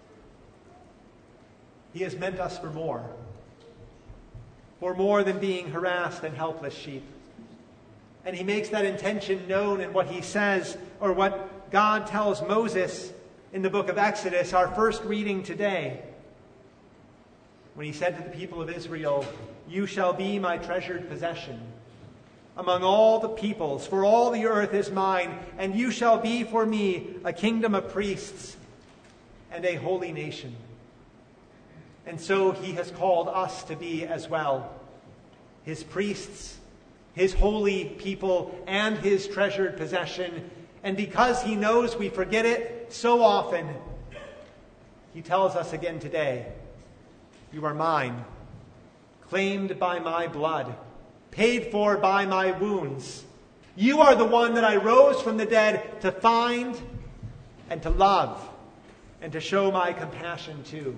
He has meant us for more. For more than being harassed and helpless sheep. And he makes that intention known in what he says, or what God tells Moses in the book of Exodus, our first reading today. When he said to the people of Israel, "You shall be my treasured possession among all the peoples, for all the earth is mine, and you shall be for me a kingdom of priests and a holy nation." And so he has called us to be as well, his priests, his holy people, and his treasured possession. And because he knows we forget it so often, he tells us again today, "You are mine, claimed by my blood, paid for by my wounds. You are the one that I rose from the dead to find and to love and to show my compassion to."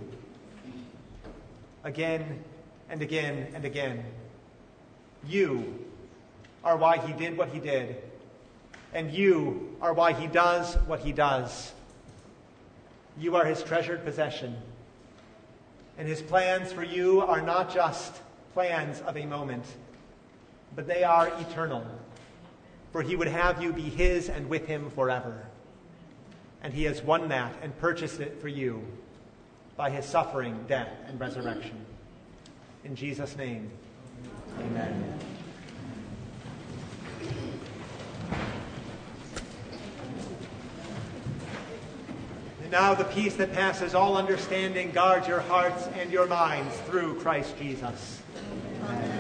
Again and again and again. You are why he did what he did. And you are why he does what he does. You are his treasured possession. And his plans for you are not just plans of a moment, but they are eternal. For he would have you be his and with him forever. And he has won that and purchased it for you by his suffering, death, and resurrection. In Jesus' name, amen. And now the peace that passes all understanding guards your hearts and your minds through Christ Jesus. Amen.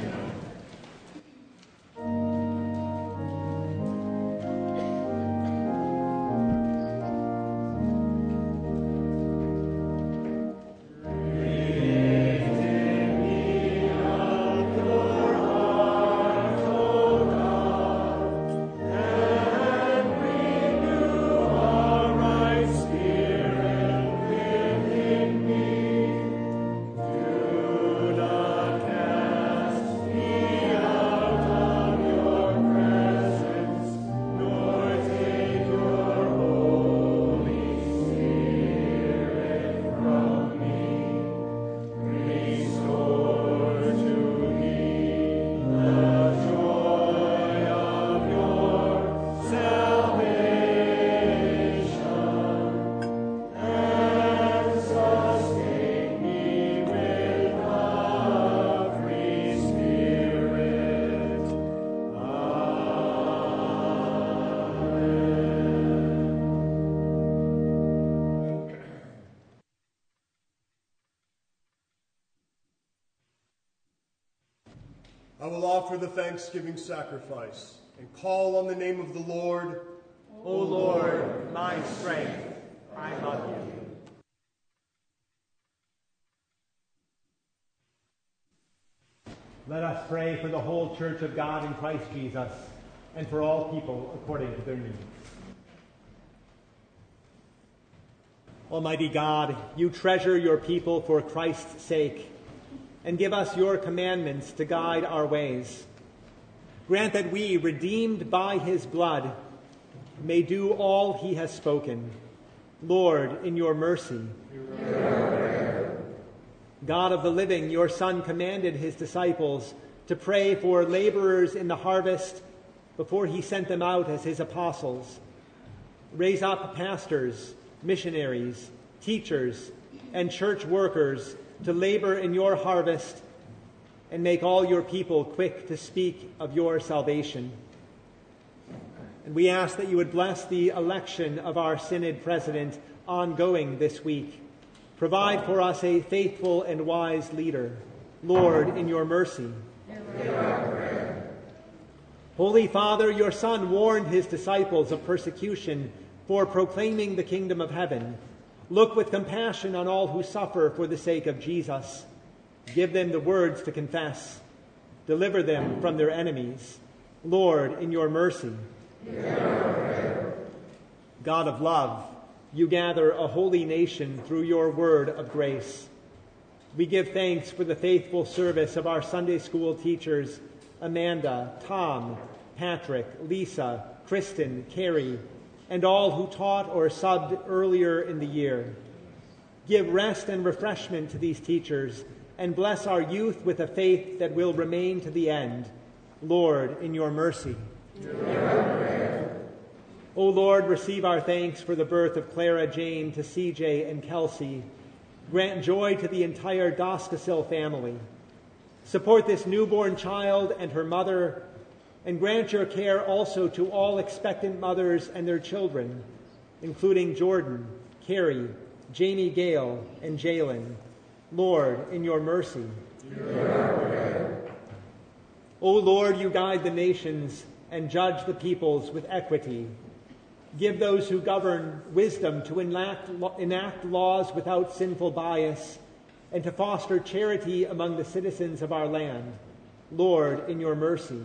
I will offer the thanksgiving sacrifice and call on the name of the Lord. O Lord, my strength, I love you. Let us pray for the whole Church of God in Christ Jesus and for all people according to their needs. Almighty God, you treasure your people for Christ's sake, and give us your commandments to guide our ways. Grant that we, redeemed by his blood, may do all he has spoken. Lord, in your mercy. God of the living, your Son commanded his disciples to pray for laborers in the harvest before he sent them out as his apostles. Raise up pastors, missionaries, teachers, and church workers to labor in your harvest, and make all your people quick to speak of your salvation. And we ask that you would bless the election of our synod president ongoing this week. Provide for us a faithful and wise leader. Lord, in your mercy. Holy Father, your Son warned his disciples of persecution for proclaiming the kingdom of heaven. Look with compassion on all who suffer for the sake of Jesus. Give them the words to confess. Deliver them from their enemies. Lord, in your mercy. God of love, you gather a holy nation through your word of grace. We give thanks for the faithful service of our Sunday school teachers, Amanda, Tom, Patrick, Lisa, Kristen, Carrie, and all who taught or subbed earlier in the year. Give rest and refreshment to these teachers, and bless our youth with a faith that will remain to the end. Lord, in your mercy. O Lord, receive our thanks for the birth of Clara Jane to C J and Kelsey. Grant joy to the entire Doskasil family. Support this newborn child and her mother, and grant your care also to all expectant mothers and their children, including Jordan, Carrie, Jamie Gale, and Jalen. Lord, in your mercy. O Lord, you guide the nations and judge the peoples with equity. Give those who govern wisdom to enact, enact laws without sinful bias and to foster charity among the citizens of our land. Lord, in your mercy.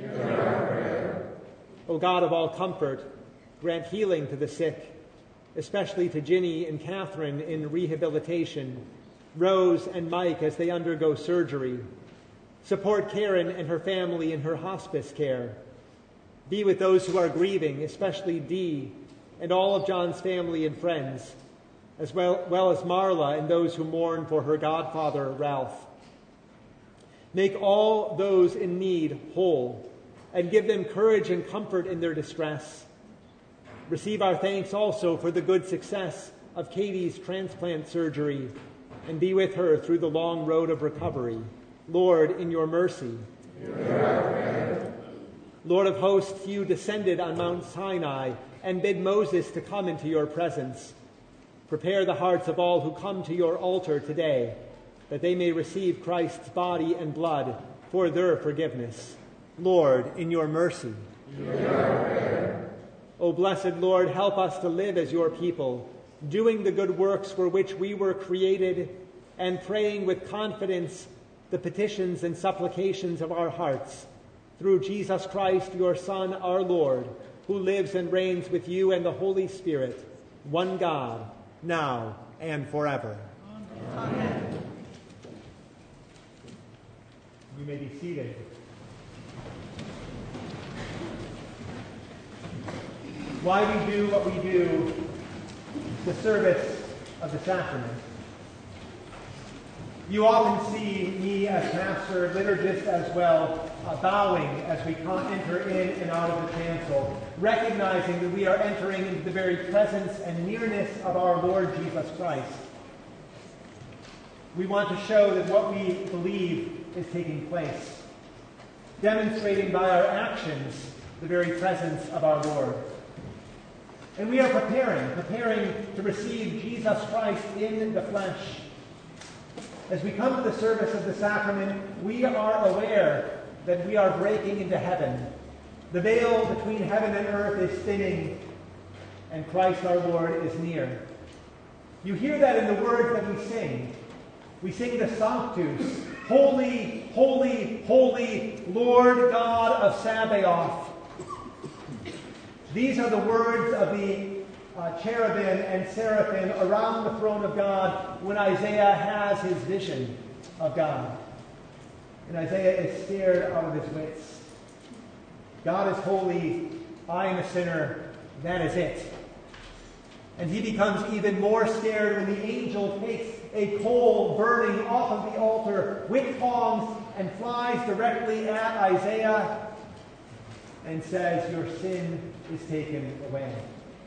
O God of all comfort, grant healing to the sick, especially to Ginny and Catherine in rehabilitation, Rose and Mike as they undergo surgery. Support Karen and her family in her hospice care. Be with those who are grieving, especially Dee and all of John's family and friends, as well, well as Marla and those who mourn for her godfather, Ralph. Make all those in need whole, and give them courage and comfort in their distress. Receive our thanks also for the good success of Katie's transplant surgery, and be with her through the long road of recovery. Lord, in your mercy. Lord of hosts, you descended on Mount Sinai and bid Moses to come into your presence. Prepare the hearts of all who come to your altar today, that they may receive Christ's body and blood for their forgiveness. Lord, in your mercy. O blessed Lord, help us to live as your people, doing the good works for which we were created, and praying with confidence the petitions and supplications of our hearts. Through Jesus Christ, your Son, our Lord, who lives and reigns with you and the Holy Spirit, one God, now and forever. Amen. You may be seated. Why we do what we do, the service of the sacrament. You often see me as pastor, liturgist as well, uh, bowing as we come, enter in and out of the chancel, recognizing that we are entering into the very presence and nearness of our Lord Jesus Christ. We want to show that what we believe is taking place, demonstrating by our actions the very presence of our Lord. And we are preparing, preparing to receive Jesus Christ in the flesh. As we come to the service of the sacrament, we are aware that we are breaking into heaven. The veil between heaven and earth is thinning, and Christ our Lord is near. You hear that in the words that we sing. We sing the Sanctus, Holy, Holy, Holy, Lord God of Sabaoth. These are the words of the uh, cherubim and seraphim around the throne of God when Isaiah has his vision of God. And Isaiah is scared out of his wits. God is holy, I am a sinner, that is it. And he becomes even more scared when the angel takes a coal burning off of the altar with tongs and flies directly at Isaiah and says, your sin is taken away.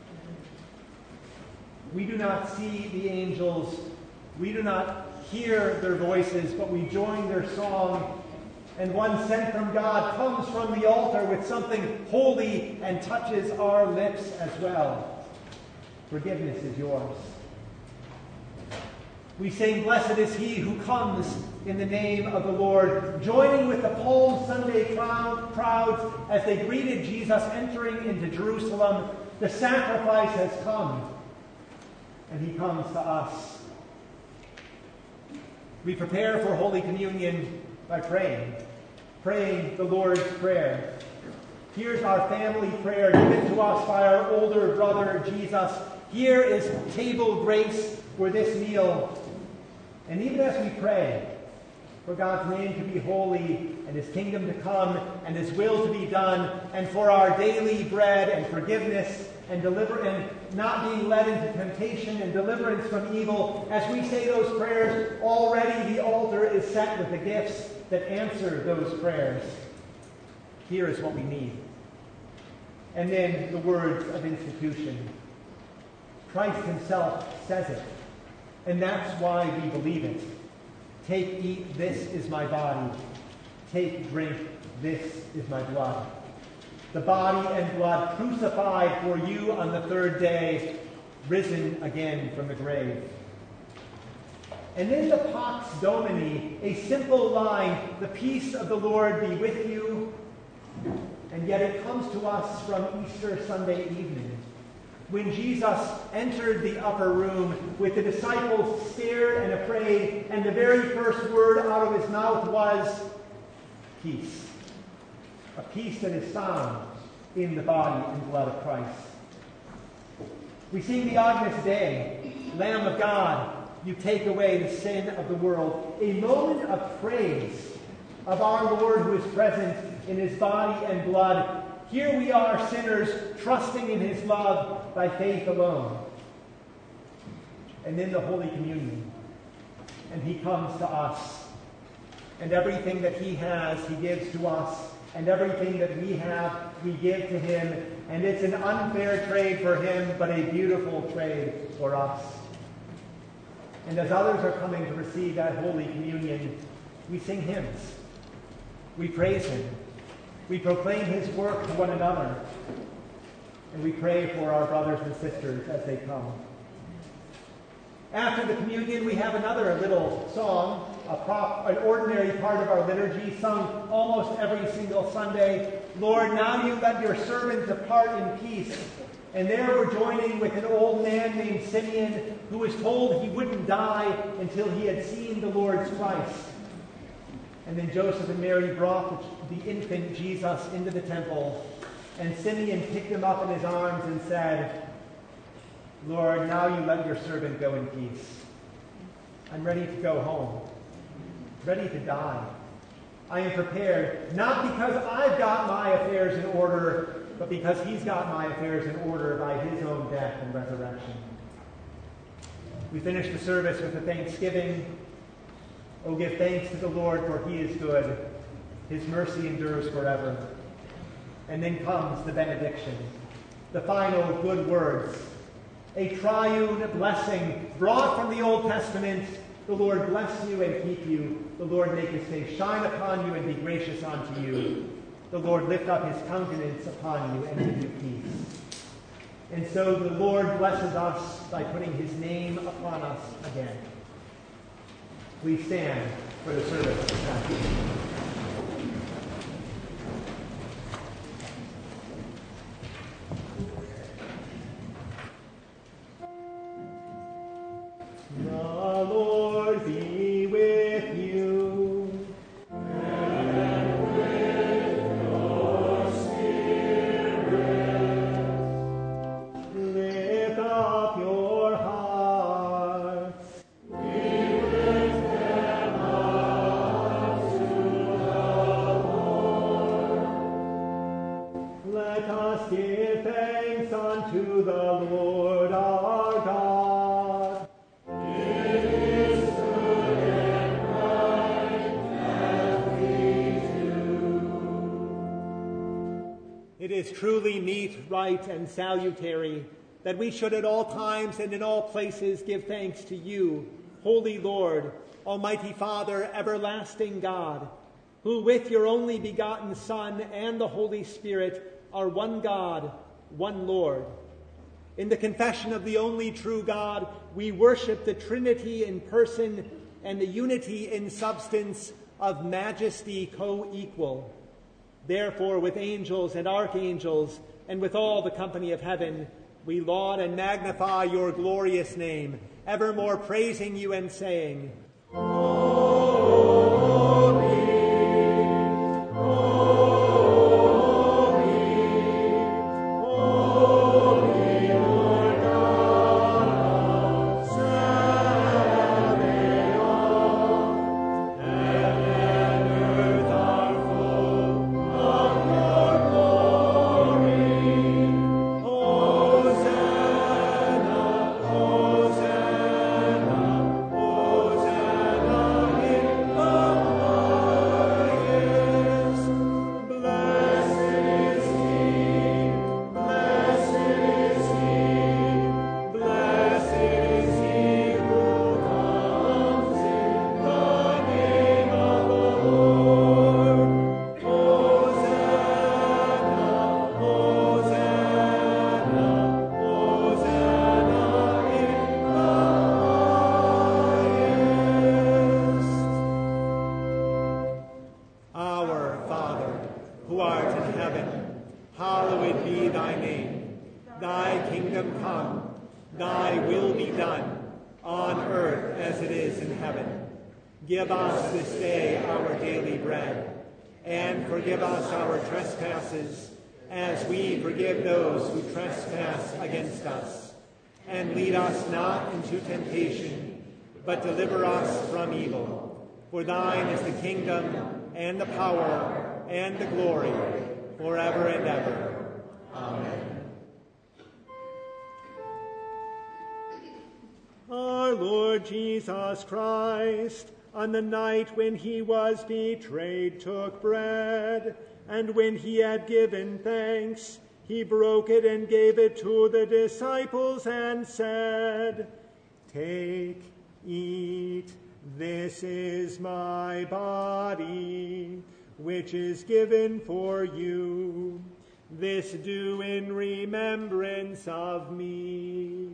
We do not see the angels. We do not hear their voices, but we join their song. And one sent from God comes from the altar with something holy and touches our lips as well. Forgiveness is yours. We sing, blessed is he who comes in the name of the Lord, joining with the Palm Sunday crowd, crowds as they greeted Jesus entering into Jerusalem. The sacrifice has come, and he comes to us. We prepare for Holy Communion by praying. praying the Lord's Prayer. Here's our family prayer given to us by our older brother, Jesus. Here is table grace for this meal. And even as we pray for God's name to be holy and his kingdom to come and his will to be done, and for our daily bread and forgiveness and deliver and not being led into temptation and deliverance from evil, as we say those prayers, already the altar is set with the gifts that answer those prayers. Here is what we need. And then the words of institution. Christ himself says it, and that's why we believe it. Take, eat, this is my body. Take, drink, this is my blood. The body and blood crucified for you on the third day, risen again from the grave. And in the Pax Domini, a simple line, the peace of the Lord be with you, and yet it comes to us from Easter Sunday evening, when Jesus entered the upper room with the disciples scared and afraid, and the very first word out of his mouth was, peace. A peace that is found in the body and blood of Christ. We sing the Agnus Dei, Lamb of God, you take away the sin of the world. A moment of praise of our Lord who is present in his body and blood. Here we are, sinners, trusting in his love by faith alone. And then the Holy Communion. And he comes to us. And everything that he has, he gives to us. And everything that we have, we give to him. And it's an unfair trade for him, but a beautiful trade for us. And as others are coming to receive that Holy Communion, we sing hymns. We praise him. We proclaim his work to one another. And we pray for our brothers and sisters as they come. After the communion, we have another little song, a prop, an ordinary part of our liturgy, sung almost every single Sunday. Lord, now you let your servant depart in peace. And there we're joining with an old man named Simeon, who was told he wouldn't die until he had seen the Lord's Christ. And then Joseph and Mary brought the infant Jesus into the temple, and Simeon picked him up in his arms and said, Lord, now you let your servant go in peace. I'm ready to go home, ready to die. I am prepared, not because I've got my affairs in order, but because he's got my affairs in order by his own death and resurrection. We finish the service with a thanksgiving. Oh, give thanks to the Lord, for he is good. His mercy endures forever. And then comes the benediction, the final good words, a triune blessing brought from the Old Testament. The Lord bless you and keep you. The Lord make his face shine upon you and be gracious unto you. The Lord lift up his countenance upon you and give you peace. And so the Lord blesses us by putting his name upon us again. Please stand for the service of thanksgiving. The Lord be with you. And with your spirit. Lift up your hearts. We lift them up to the Lord. Let us give thanks unto the Lord our God. It is truly meet, right, and salutary that we should at all times and in all places give thanks to you, Holy Lord, Almighty Father, everlasting God, who with your only begotten Son and the Holy Spirit are one God, one Lord. In the confession of the only true God, we worship the Trinity in person and the unity in substance of majesty co-equal. Therefore, with angels and archangels, and with all the company of heaven, we laud and magnify your glorious name, evermore praising you and saying, Holy, Give us this day our daily bread, and forgive us our trespasses, as we forgive those who trespass against us. And lead us not into temptation, but deliver us from evil. For thine is the kingdom, and the power, and the glory, forever and ever. Amen. Our Lord Jesus Christ, on the night when he was betrayed, took bread, and when he had given thanks, he broke it and gave it to the disciples and said, "Take, eat, this is my body, which is given for you. This do in remembrance of me."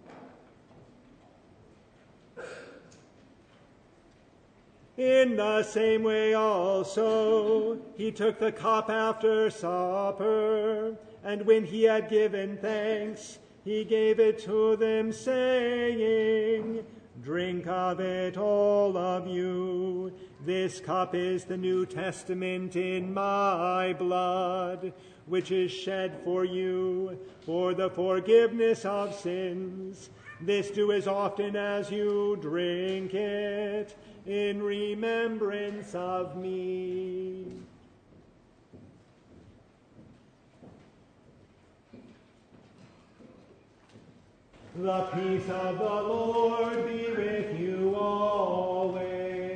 In the same way also, he took the cup after supper, and when he had given thanks, he gave it to them, saying, "Drink of it, all of you. This cup is the New Testament in my blood, which is shed for you for the forgiveness of sins. This do as often as you drink it, in remembrance of me." The peace of the Lord be with you always.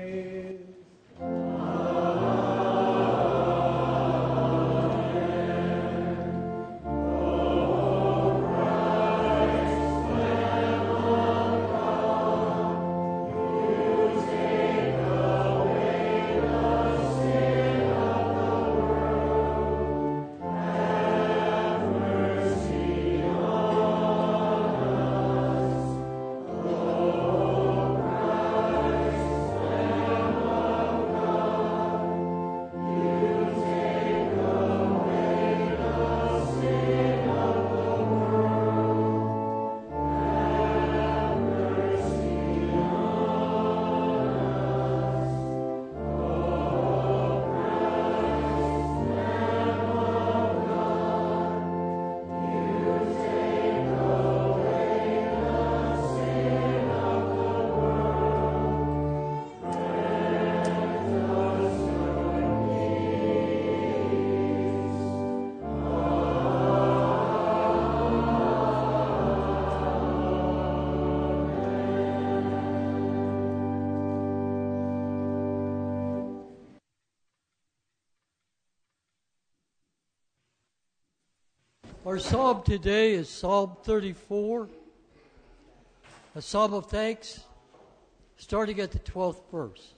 Our psalm today is Psalm thirty-four, a psalm of thanks, starting at the twelfth verse.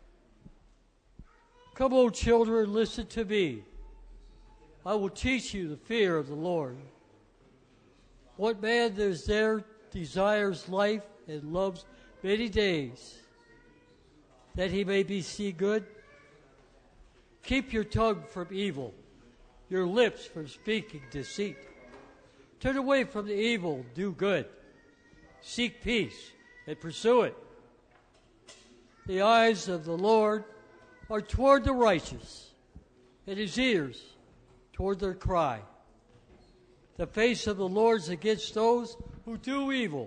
"Come, O children, listen to me. I will teach you the fear of the Lord. What man is there desires life and loves many days, that he may be see good? Keep your tongue from evil, your lips from speaking deceit. Turn away from the evil, do good. Seek peace and pursue it. The eyes of the Lord are toward the righteous, and his ears toward their cry. The face of the Lord is against those who do evil,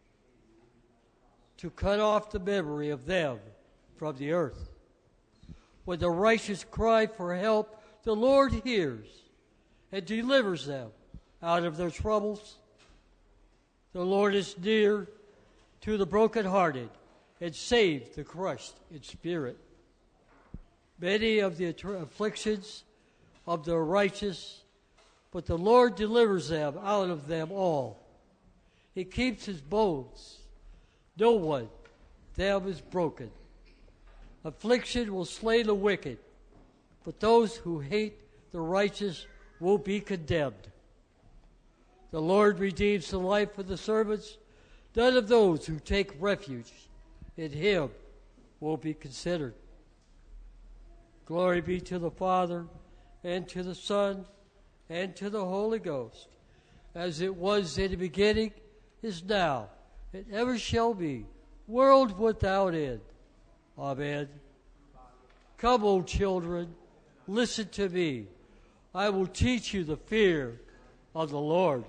to cut off the memory of them from the earth. When the righteous cry for help, the Lord hears and delivers them out of their troubles. The Lord is near to the brokenhearted and saves the crushed in spirit. Many of the afflictions of the righteous, but the Lord delivers them out of them all. He keeps his bones. No one them is broken. Affliction will slay the wicked, but those who hate the righteous will be condemned. The Lord redeems the life of the servants. None of those who take refuge in him will be considered. Glory be to the Father, and to the Son, and to the Holy Ghost, as it was in the beginning, is now, and ever shall be, world without end. Amen. Come, O children, listen to me. I will teach you the fear of the Lord.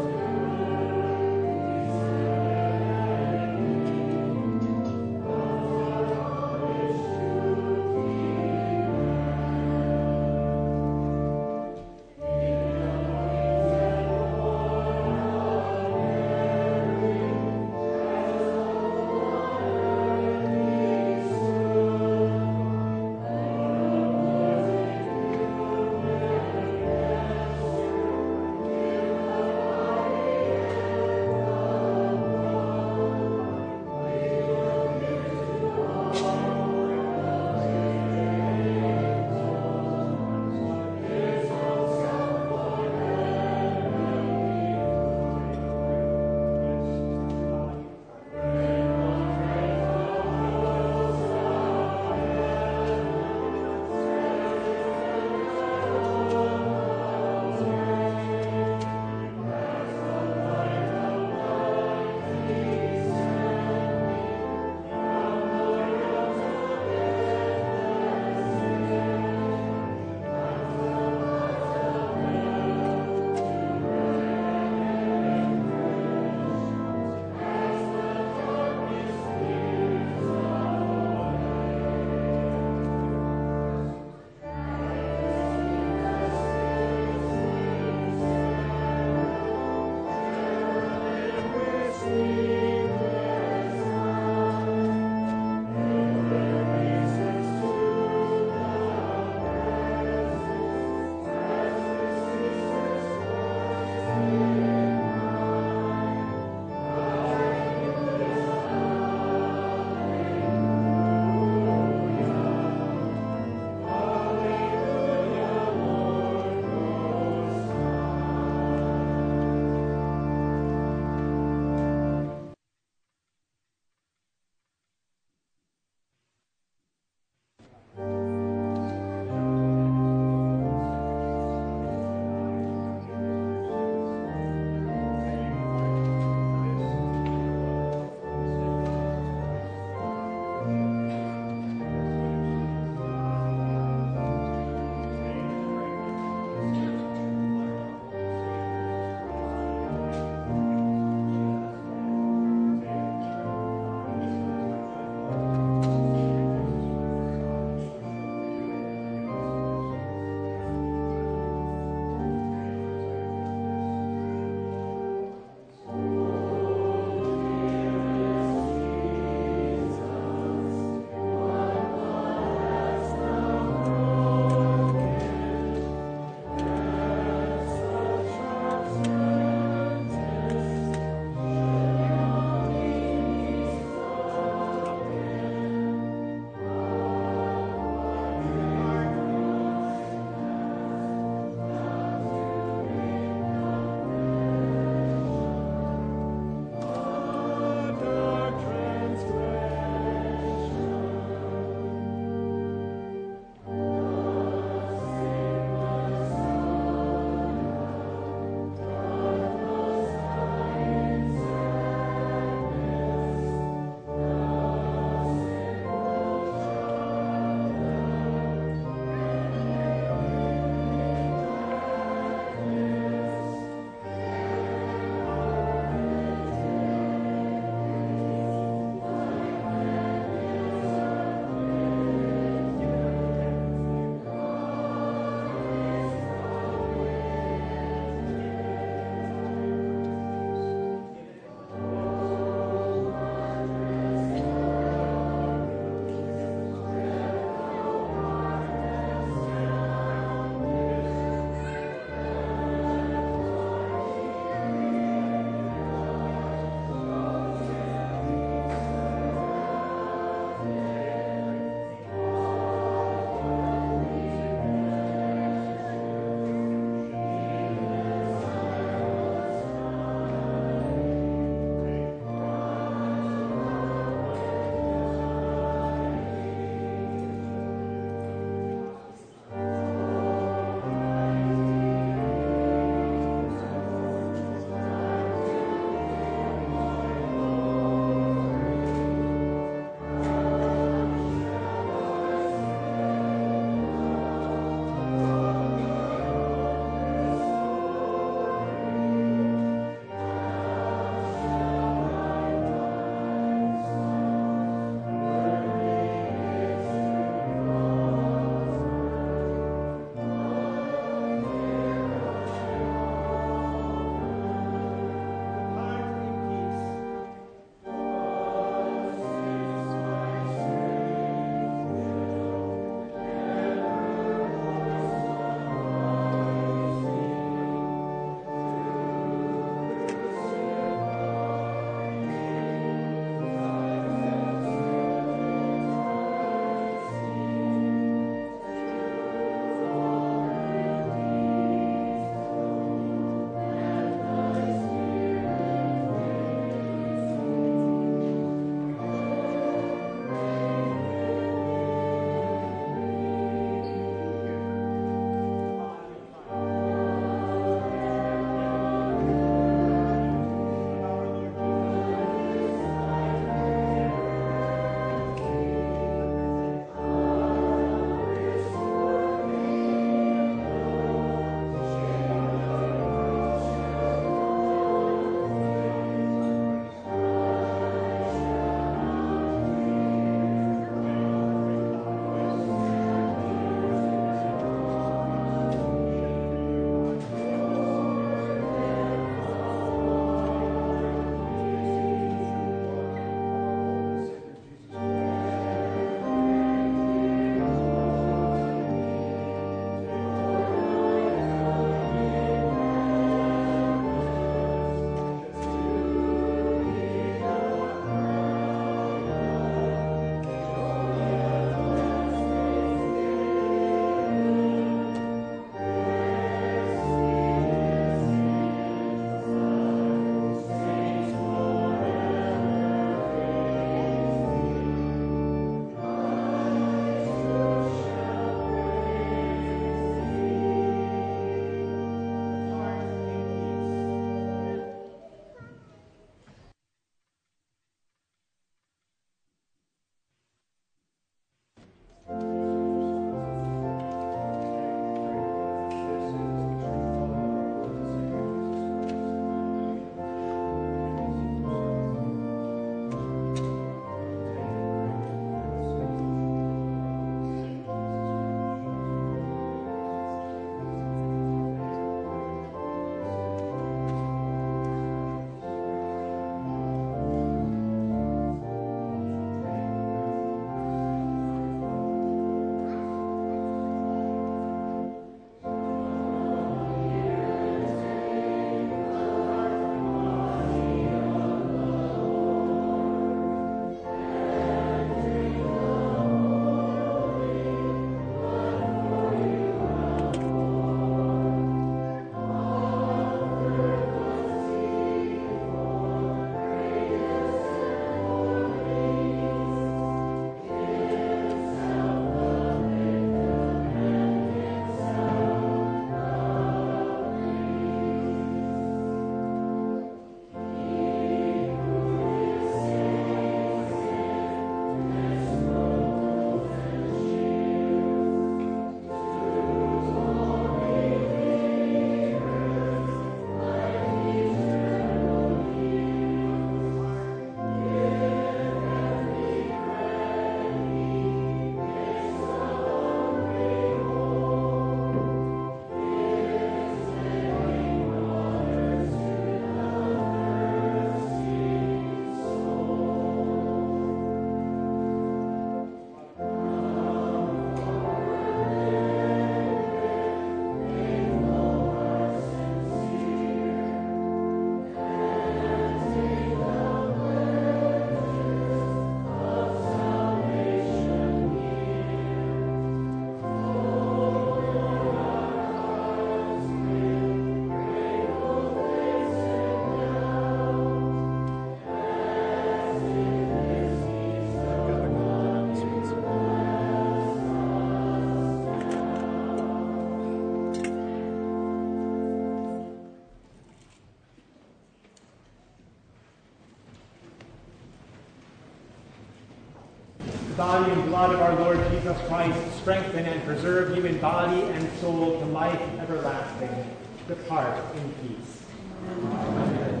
body and blood of our Lord Jesus Christ strengthen and preserve you in body and soul to life everlasting. Depart in peace. Amen.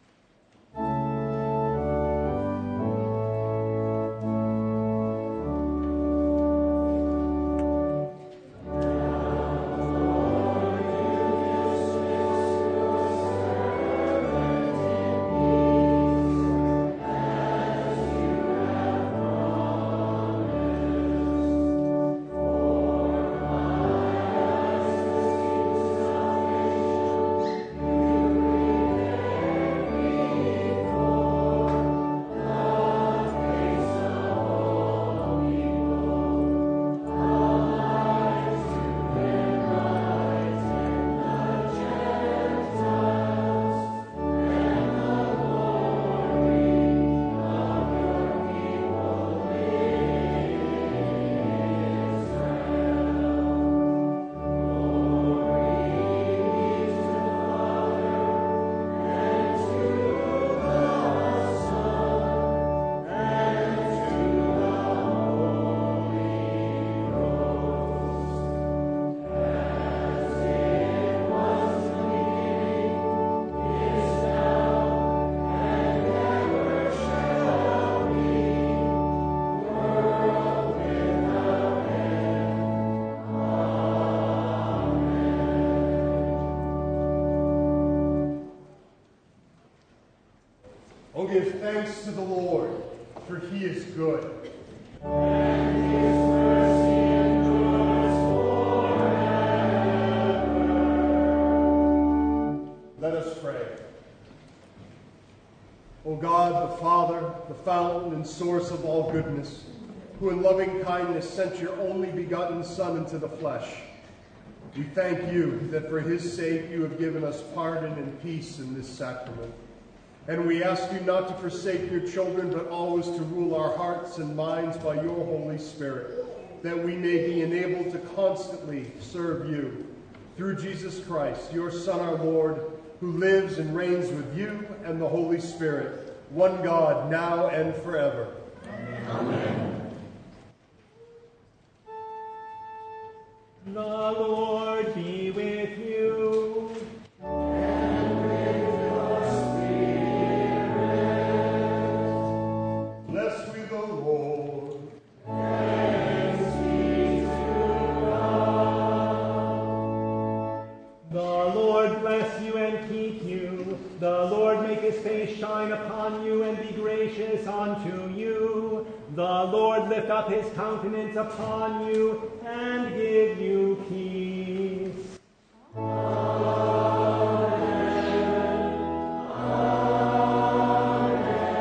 Oh, give thanks to the Lord, for he is good. And his mercy endures forever. Let us pray. O God, the Father, the fountain and source of all goodness, who in loving kindness sent your only begotten Son into the flesh, we thank you that for his sake you have given us pardon and peace in this sacrament. And we ask you not to forsake your children, but always to rule our hearts and minds by your Holy Spirit, that we may be enabled to constantly serve you. Through Jesus Christ, your Son, our Lord, who lives and reigns with you and the Holy Spirit, one God, now and forever. Amen. The Lord be with you. The Lord make his face shine upon you and be gracious unto you. The Lord lift up his countenance upon you and give you peace. Amen. Amen.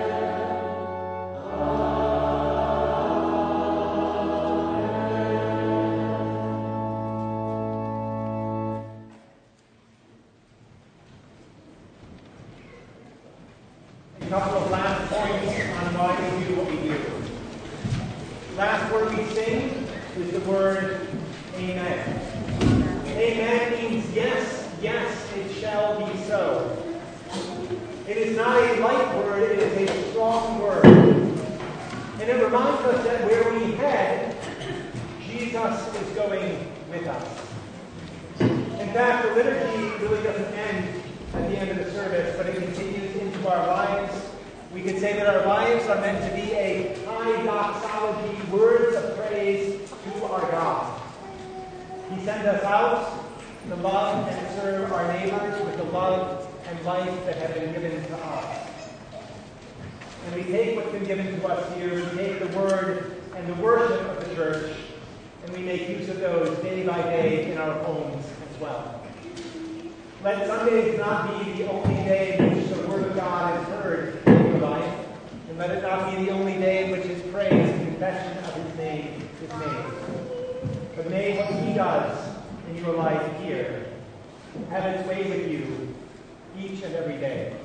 A couple of last points on why we do what we do. Last word we sing is the word amen. Amen means yes, yes, it shall be so. It is not a light word, it is a strong word. And it reminds us that where we head, Jesus is going with us. In fact, the liturgy really doesn't end at the end of the service, but it continues into our lives. We could say that our lives are meant to be a high doxology, words of praise to our God. He sent us out to love and serve our neighbors with the love and life that have been given to us. And we take what's been given to us here, we take the word and the worship of the church, and we make use of those day by day in our homes as well. Let Sundays not be the only day in which the Word of God is heard in your life, and let it not be the only day in which His praise and confession of His name is made. But may what He does in your life here have its way with you each and every day.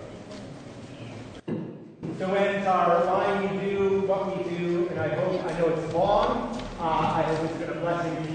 So ends our why we do what we do, and I hope, I know it's long, uh, I hope it's been a blessing to